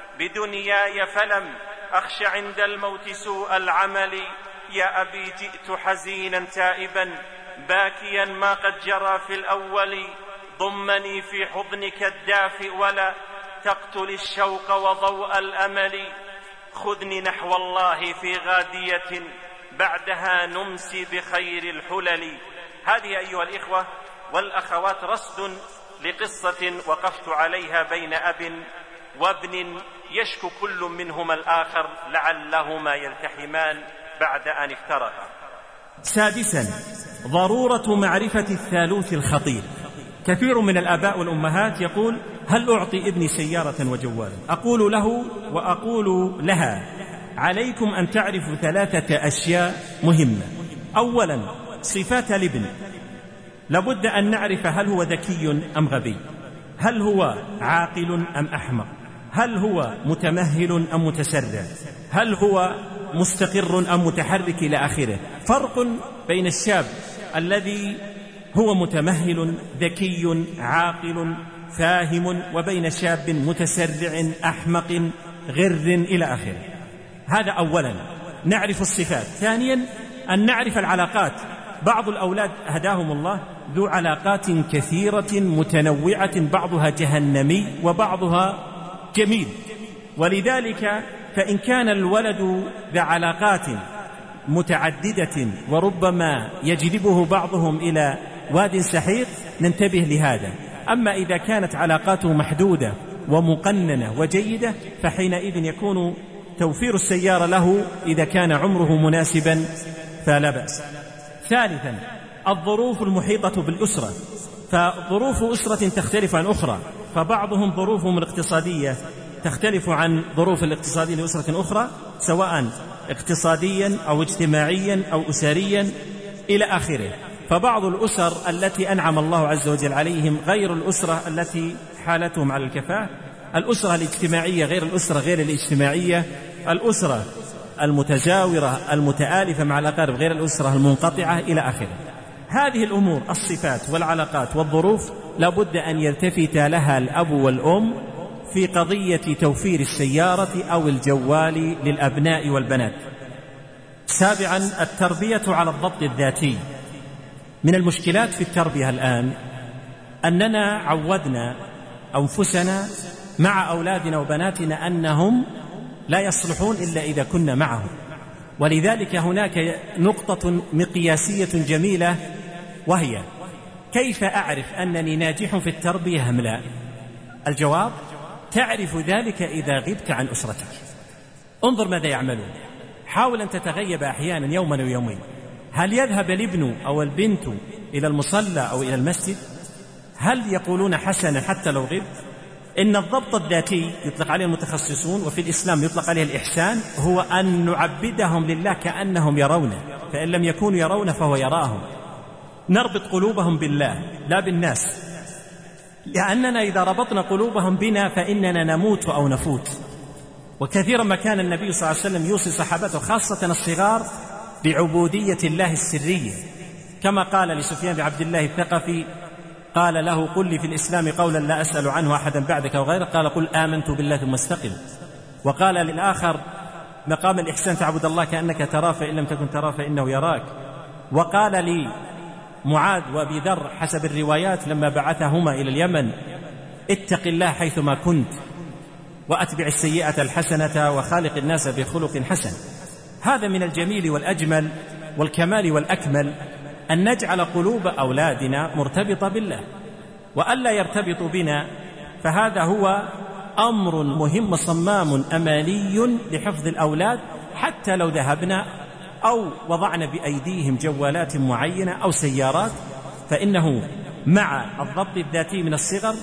بدنياي فلم أخش عند الموت سوء العمل. يا أبي جئت حزينا تائبا باكيا ما قد جرى في الأول، ضمني في حضنك الدافئ ولا تقتل الشوق وضوء الأمل، خذني نحو الله في غادية بعدها نمسي بخير الحلل. هذه أيها الإخوة والأخوات رصد لقصة وقفت عليها بين أب وابن يشكو كل منهما الآخر لعلهما يلتحمان بعد أن افترقا. سادسا، ضرورة معرفة الثالوث الخطير. كثير من الآباء والأمهات يقول: هل أعطي ابني سيارة وجوالا؟ أقول له وأقول لها: عليكم أن تعرفوا ثلاثة أشياء مهمة. أولا، صفات الابن، لابد أن نعرف هل هو ذكي أم غبي، هل هو عاقل أم أحمق، هل هو متمهل أم متسرع، هل هو مستقر أم متحرك إلى آخره. فرق بين الشاب الذي هو متمهل ذكي عاقل فاهم وبين شاب متسرع أحمق غر إلى آخره. هذا أولا نعرف الصفات. ثانيا أن نعرف العلاقات. بعض الأولاد هداهم الله ذو علاقات كثيرة متنوعة، بعضها جهنمي وبعضها جميل، ولذلك فإن كان الولد ذا علاقات متعددة وربما يجذبه بعضهم إلى واد سحيق ننتبه لهذا. أما إذا كانت علاقاته محدودة ومقننة وجيدة فحينئذ يكون توفير السيارة له إذا كان عمره مناسبا فلا بأس. ثالثا الظروف المحيطة بالأسرة، فظروف أسرة تختلف عن أخرى، فبعضهم ظروفهم الاقتصادية تختلف عن ظروف الاقتصادية لأسرة أخرى، سواء اقتصاديا أو اجتماعيا أو أسريا إلى آخره. فبعض الأسر التي أنعم الله عز وجل عليهم غير الأسرة التي حالتهم على الكفاة، الأسرة الاجتماعية غير الأسرة غير الاجتماعية، الأسرة المتجاورة المتآلفة مع الأقارب غير الأسرة المنقطعة إلى آخره. هذه الأمور الصفات والعلاقات والظروف لابد أن يلتفت لها الأب والأم في قضية توفير السيارة أو الجوال للأبناء والبنات. سابعا التربية على الضبط الذاتي. من المشكلات في التربية الآن أننا عودنا أنفسنا مع أولادنا وبناتنا أنهم لا يصلحون إلا إذا كنا معهم، ولذلك هناك نقطة مقياسية جميلة، وهي كيف أعرف أنني ناجح في التربية أم لا؟ الجواب: تعرف ذلك إذا غبت عن أسرتك. انظر ماذا يعملون. حاول أن تتغيب أحيانا يوما ويومين. هل يذهب الابن أو البنت إلى المصلى أو إلى المسجد؟ هل يقولون حسنا حتى لو غبت؟ إن الضبط الذاتي يطلق عليه المتخصصون، وفي الإسلام يطلق عليه الإحسان، هو أن نعبدهم لله كأنهم يرونه، فإن لم يكونوا يرونه فهو يراهم. نربط قلوبهم بالله لا بالناس، لأننا إذا ربطنا قلوبهم بنا فإننا نموت أو نفوت. وكثيرا ما كان النبي صلى الله عليه وسلم يوصي صحابته خاصة الصغار بعبودية الله السرية، كما قال لسفيان بن عبد الله الثقفي: قال له: قل لي في الإسلام قولا لا أسأل عنه أحدا بعدك وغيرك، قال: قل آمنت بالله ثم استقم. وقال للآخر: مقام الإحسان تعبد الله كأنك تراه فإن لم تكن تراه فإنه يراك. وقال لي معاذ وأبي ذر حسب الروايات لما بعثهما إلى اليمن: اتق الله حيثما كنت وأتبع السيئة الحسنة وخالق الناس بخلق حسن. هذا من الجميل والأجمل والكمال والأكمل أن نجعل قلوب أولادنا مرتبطة بالله، وألا يرتبطوا بنا، فهذا هو أمر مهم صمام أماني لحفظ الأولاد. حتى لو ذهبنا أو وضعنا بأيديهم جوالات معينة أو سيارات، فإنه مع الضبط الذاتي من الصغر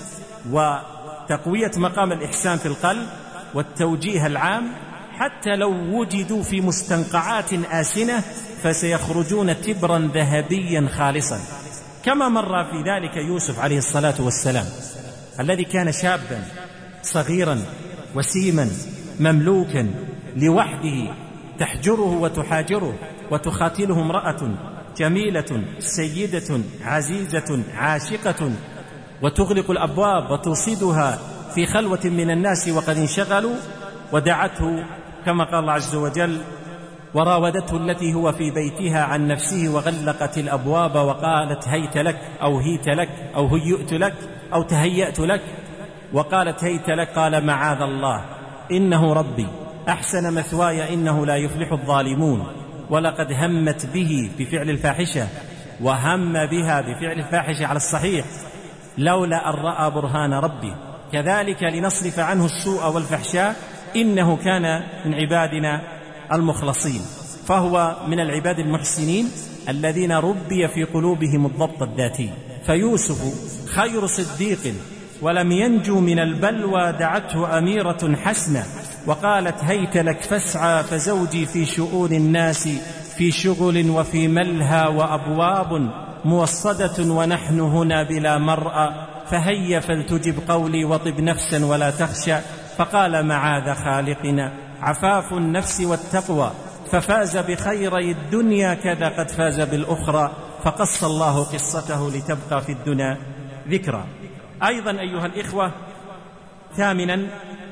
وتقوية مقام الإحسان في القلب والتوجيه العام، حتى لو وجدوا في مستنقعات آسنة فسيخرجون تبرا ذهبيا خالصا، كما مر في ذلك يوسف عليه الصلاة والسلام الذي كان شابا صغيرا وسيما مملوكا لوحده، تحجره وتحاجره وتخاتله امرأة جميلة سيدة عزيزة عاشقة، وتغلق الأبواب وتوصدها في خلوة من الناس وقد انشغلوا، ودعته كما قال الله عز وجل: وراودته التي هو في بيتها عن نفسه وغلقت الأبواب وقالت هيت لك أو هيت لك أو هيئت لك أو تهيأت لك. وقالت هيت لك، قال: معاذ الله إنه ربي أحسن مثواي إنه لا يفلح الظالمون. ولقد همت به بفعل الفاحشة وهم بها بفعل الفاحشة على الصحيح لولا أن رأى برهان ربي، كذلك لنصرف عنه السوء والفحشاء إنه كان من عبادنا المخلصين. فهو من العباد المحسنين الذين ربي في قلوبهم الضبط الذاتي. فيوسف خير صديق ولم ينجو من البلوى دعته أميرة حسنة، وقالت هيت لك فاسعى فزوجي في شؤون الناس في شغل وفي ملهى وأبواب موصدة ونحن هنا بلا مرأى، فهيا فلتجب قولي وطب نفسا ولا تخشى. فقال: معاذ خالقنا عفاف النفس والتقوى، ففاز بخيري الدنيا كذا قد فاز بالأخرى. فقص الله قصته لتبقى في الدنيا ذكرى. أيضا أيها الإخوة، ثامنا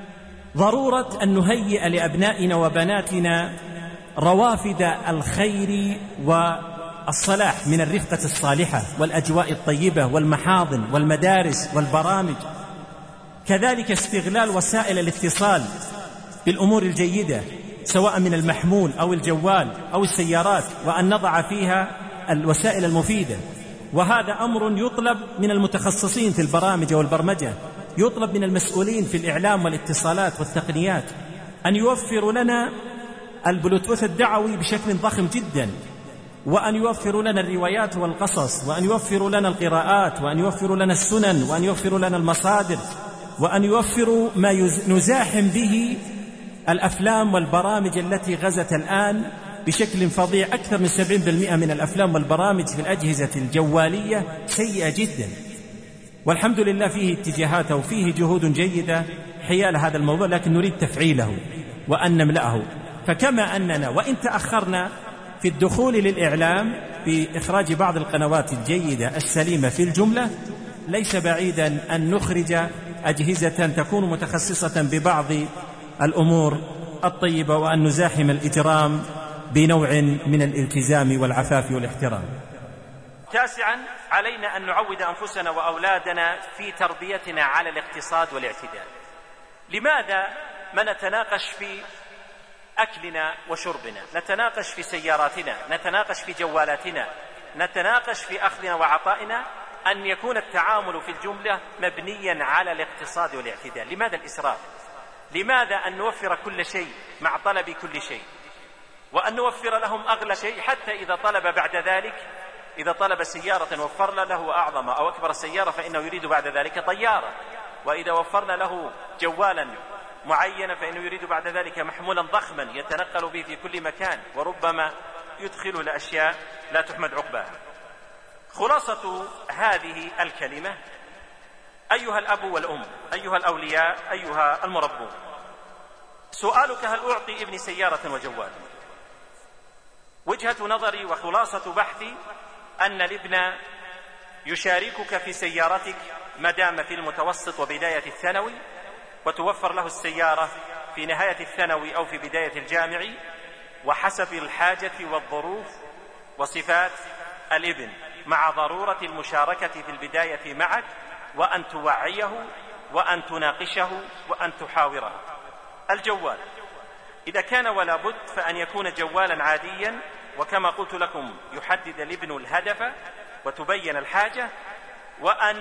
ضرورة أن نهيئ لأبنائنا وبناتنا روافد الخير والصلاح من الرفقة الصالحة والأجواء الطيبة والمحاضن والمدارس والبرامج، كذلك استغلال وسائل الاتصال بالأمور الجيدة سواء من المحمول أو الجوال أو السيارات، وأن نضع فيها الوسائل المفيدة. وهذا أمر يطلب من المتخصصين في البرامج والبرمجة، يطلب من المسؤولين في الإعلام والاتصالات والتقنيات أن يوفروا لنا البلوتوث الدعوي بشكل ضخم جدا، وأن يوفروا لنا الروايات والقصص، وأن يوفروا لنا القراءات، وأن يوفروا لنا السنن، وأن يوفروا لنا المصادر، وأن يوفروا ما نزاحم به الأفلام والبرامج التي غزت الآن بشكل فظيع. أكثر من سبعين بالمئة من الأفلام والبرامج في الأجهزة الجوالية سيئة جدا، والحمد لله فيه اتجاهات وفيه جهود جيدة حيال هذا الموضوع، لكن نريد تفعيله وأن نملأه. فكما أننا وإن تأخرنا في الدخول للإعلام بإخراج بعض القنوات الجيدة السليمة في الجملة، ليس بعيدا أن نخرج أجهزة تكون متخصصة ببعض الأمور الطيبة، وأن نزاحم الإجرام بنوع من الالتزام والعفاف والاحترام. تاسعا، علينا أن نعود أنفسنا وأولادنا في تربيتنا على الاقتصاد والاعتدال. لماذا ما نتناقش في أكلنا وشربنا، نتناقش في سياراتنا، نتناقش في جوالاتنا، نتناقش في أخذنا وعطائنا، أن يكون التعامل في الجملة مبنيا على الاقتصاد والاعتدال؟ لماذا الإسراف؟ لماذا أن نوفر كل شيء مع طلب كل شيء، وأن نوفر لهم أغلى شيء، حتى إذا طلب بعد ذلك، إذا طلب سيارة وفرنا له أعظم أو أكبر سيارة فإنه يريد بعد ذلك طيارة، وإذا وفرنا له جوالا معينا فإنه يريد بعد ذلك محمولا ضخما يتنقل به في كل مكان، وربما يدخل لأشياء لا تحمد عقباها. خلاصة هذه الكلمة: أيها الأب والأم، أيها الأولياء، أيها المربون، سؤالك هل أعطي ابني سيارة وجوال؟ وجهة نظري وخلاصة بحثي أن الابن يشاركك في سيارتك ما دام في المتوسط وبداية الثانوي، وتوفر له السيارة في نهاية الثانوي أو في بداية الجامعي، وحسب الحاجة والظروف وصفات الابن، مع ضرورة المشاركة في البداية معك، وأن توعيه وأن تناقشه وأن تحاوره. الجوال إذا كان ولا بد فأن يكون جوالا عاديا، وكما قلت لكم يحدد الابن الهدف وتبين الحاجة، وأن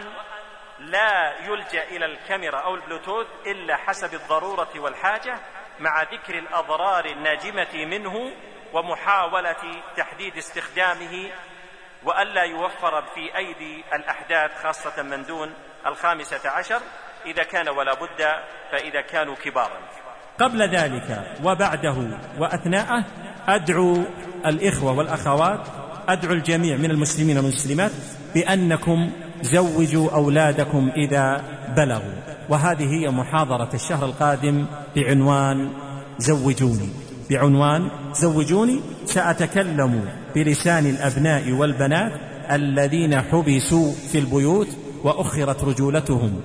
لا يلجأ إلى الكاميرا أو البلوتوث إلا حسب الضرورة والحاجة، مع ذكر الأضرار الناجمة منه ومحاولة تحديد استخدامه، وألا يوفر في أيدي الأحداث خاصة من دون الخامسة عشر إذا كان ولا بد، فإذا كانوا كبارا. قبل ذلك وبعده وأثناءه أدعو الإخوة والأخوات، أدعو الجميع من المسلمين والمسلمات بأنكم زوجوا أولادكم إذا بلغوا، وهذه هي محاضرة الشهر القادم بعنوان زوجوني بعنوان زوجوني سأتكلم بلسان الأبناء والبنات الذين حبسوا في البيوت وأخرت رجولتهم،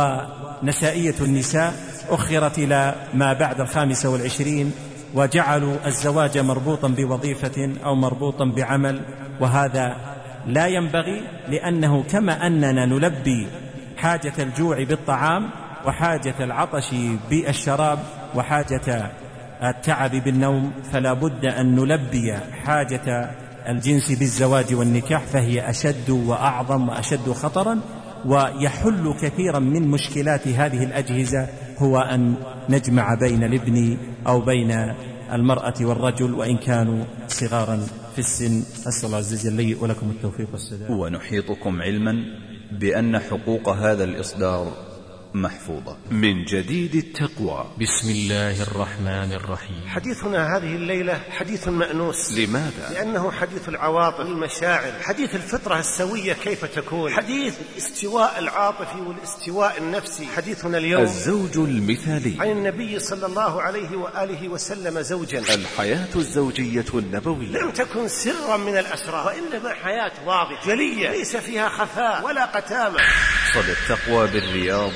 ونسائية النساء أخرت إلى ما بعد الخامسة والعشرين، وجعلوا الزواج مربوطا بوظيفة أو مربوطا بعمل، وهذا لا ينبغي، لأنه كما أننا نلبي حاجة الجوع بالطعام، وحاجة العطش بالشراب، وحاجة التعب بالنوم، فلا بد أن نلبي حاجة الجنس بالزواج والنكاح، فهي أشد وأعظم وأشد خطرا. ويحل كثيرا من مشكلات هذه الأجهزة هو أن نجمع بين الابن أو بين المرأة والرجل وإن كانوا صغارا في السن. أسأل الله عز وجل لي ولكم التوفيق والسداد. ونحيطكم علما بأن حقوق هذا الإصدار محفوظة. من جديد التقوى. بسم الله الرحمن الرحيم. حديثنا هذه الليلة حديث مأنوس. لماذا؟ لأنه حديث العواطف والمشاعر، حديث الفطرة السوية كيف تكون، حديث الاستواء العاطفي والاستواء النفسي. حديثنا اليوم الزوج المثالي، عن النبي صلى الله عليه وآله وسلم زوجا. الحياة الزوجية النبوية لم تكن سرا من الأسرار، وإنما حياة واضحة جلية ليس فيها خفاء ولا قتامة. صدى التقوى بالرياض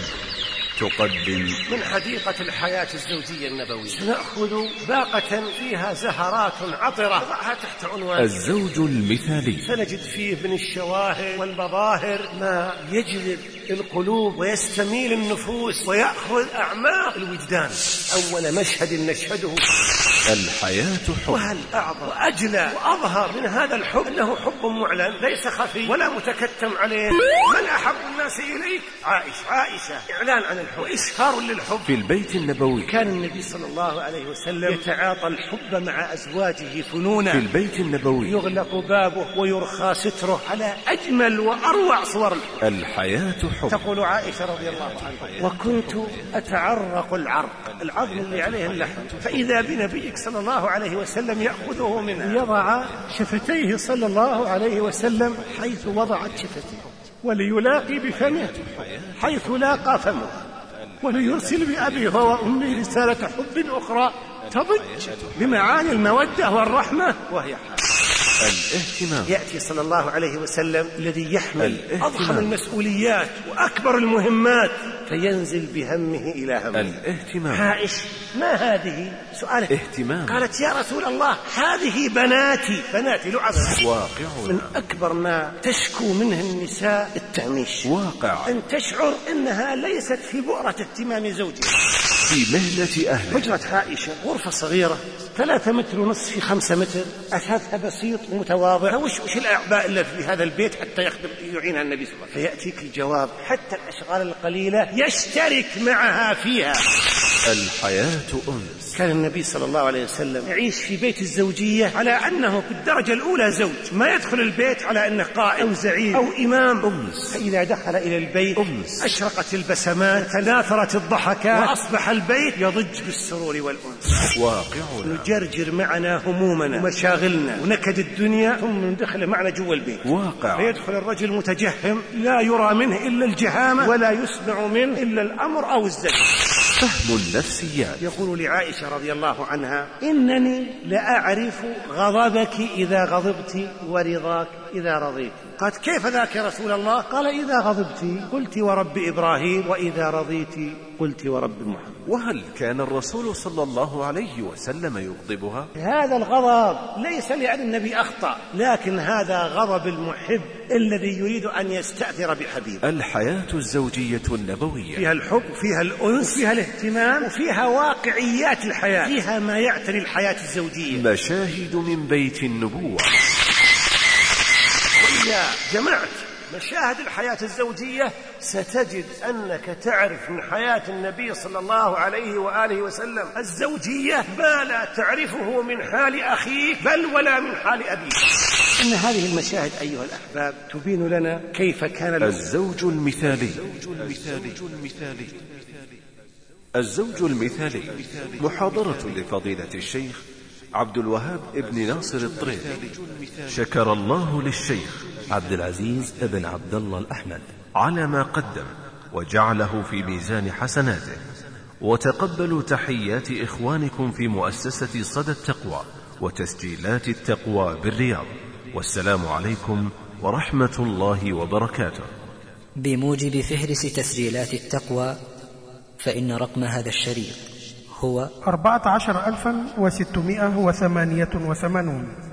تقدم من حديقة الحياة الزوجية النبوية سنأخذ باقة فيها زهرات عطرة نضعها تحت عنوان الزوج المثالي، سنجد فيه من الشواهد والمظاهر ما يجلب القلوب ويستميل النفوس ويأخذ أعماق الوجدان. أول مشهد نشهده الحياة حب. وهل أعظم وأجلى وأظهر من هذا الحب أنه حب معلن ليس خفي ولا متكتم عليه. من أحب الناس إليك؟ عائشة. عائشة إعلان عن الحب وإشهار للحب. في البيت النبوي كان النبي صلى الله عليه وسلم يتعاطى الحب مع أزواجه فنونا. في البيت النبوي يغلق بابه ويرخى ستره على أجمل وأروع صور الحب. الحياة حب. تقول عائشة رضي الله عنها: وكنت أتعرق العرق، العظم اللي عليه اللحم، فإذا بنبيك صلى الله عليه وسلم يأخذه منها يضع شفتيه صلى الله عليه وسلم حيث وضعت شفتيه، وليلاقي بفمه حيث لاقى فمه، وليرسل بأبي وأمي رسالة حب أخرى تضج بمعاني المودة والرحمة وهي الاهتمام. يأتي صلى الله عليه وسلم الذي يحمل أضخم المسؤوليات وأكبر المهمات فينزل بهمه إلى همه. الاهتمام. عائش: ما هذه؟ سؤال اهتمام. قالت: يا رسول الله هذه بناتي. بناتي لعبة. واقع. من أكبر ما تشكو منه النساء التهميش. واقع. أن تشعر أنها ليست في بؤرة اهتمام زوجها. في مهنة أهله. حجرة عائشة غرفة صغيرة ثلاثة متر ونصف في خمسة متر، أثاثها بسيط ومتواضع. وش وش الأعباء اللي في هذا البيت حتى يخدم يعينها النبي صلى الله عليه وسلم؟ فيأتيك الجواب: حتى الأشغال القليلة يشترك معها فيها. الحياة أنس. كان النبي صلى الله عليه وسلم يعيش في بيت الزوجية على أنه بالدرجة الأولى زوج، ما يدخل البيت على أنه قائد أو زعيم أو إمام. أنس. فإذا دخل إلى البيت أنس. أشرقت البسمات، تناثرت الضحكات، وأصبح البيت يضج بالسرور والأنس. واقعنا. يجرجر معنا همومنا ومشاغلنا ونكد الدنيا، ثم ندخل معنا جوا البيت. واقع. فيدخل الرجل متجهم لا يرى منه إلا الجهامة ولا يسمع منه إلا الأمر أو الزجر. فهم النفسيات. يقول لعائشة رضي الله عنها: إنني لأعرف غضبك إذا غضبت ورضاك إذا رضيت. قالت: كيف ذاك يا رسول الله؟ قال: إذا غضبت قلت ورب إبراهيم، وإذا رضيت قلت ورب محمد. وهل كان الرسول صلى الله عليه وسلم يغضبها؟ هذا الغضب ليس لأن النبي أخطأ، لكن هذا غضب المحب الذي يريد أن يستأثر بحبيبه. الحياة الزوجية النبوية فيها الحب، فيها الأنس، فيها الاهتمام، وفيها واقعيات الحياة، فيها ما يعتري الحياة الزوجية. مشاهد من بيت النبوة. وإذا جمعت مشاهد الحياة الزوجية ستجد أنك تعرف من حياة النبي صلى الله عليه وآله وسلم الزوجية ما لا تعرفه من حال أخيك بل ولا من حال أبيك. إن هذه المشاهد أيها الأحباب تبين لنا كيف كان الزوج المثالي. الزوج المثالي محاضرة لفضيلة الشيخ عبد الوهاب ابن ناصر الطريفي. شكر الله للشيخ عبد العزيز ابن عبد الله الأحمد على ما قدم وجعله في ميزان حسناته. وتقبلوا تحيات إخوانكم في مؤسسة صدى التقوى وتسجيلات التقوى بالرياض، والسلام عليكم ورحمة الله وبركاته. بموجب فهرس تسجيلات التقوى، فإن رقم هذا الشريط هو أربعة عشر ألفا وستمائة وثمانية وثمانون.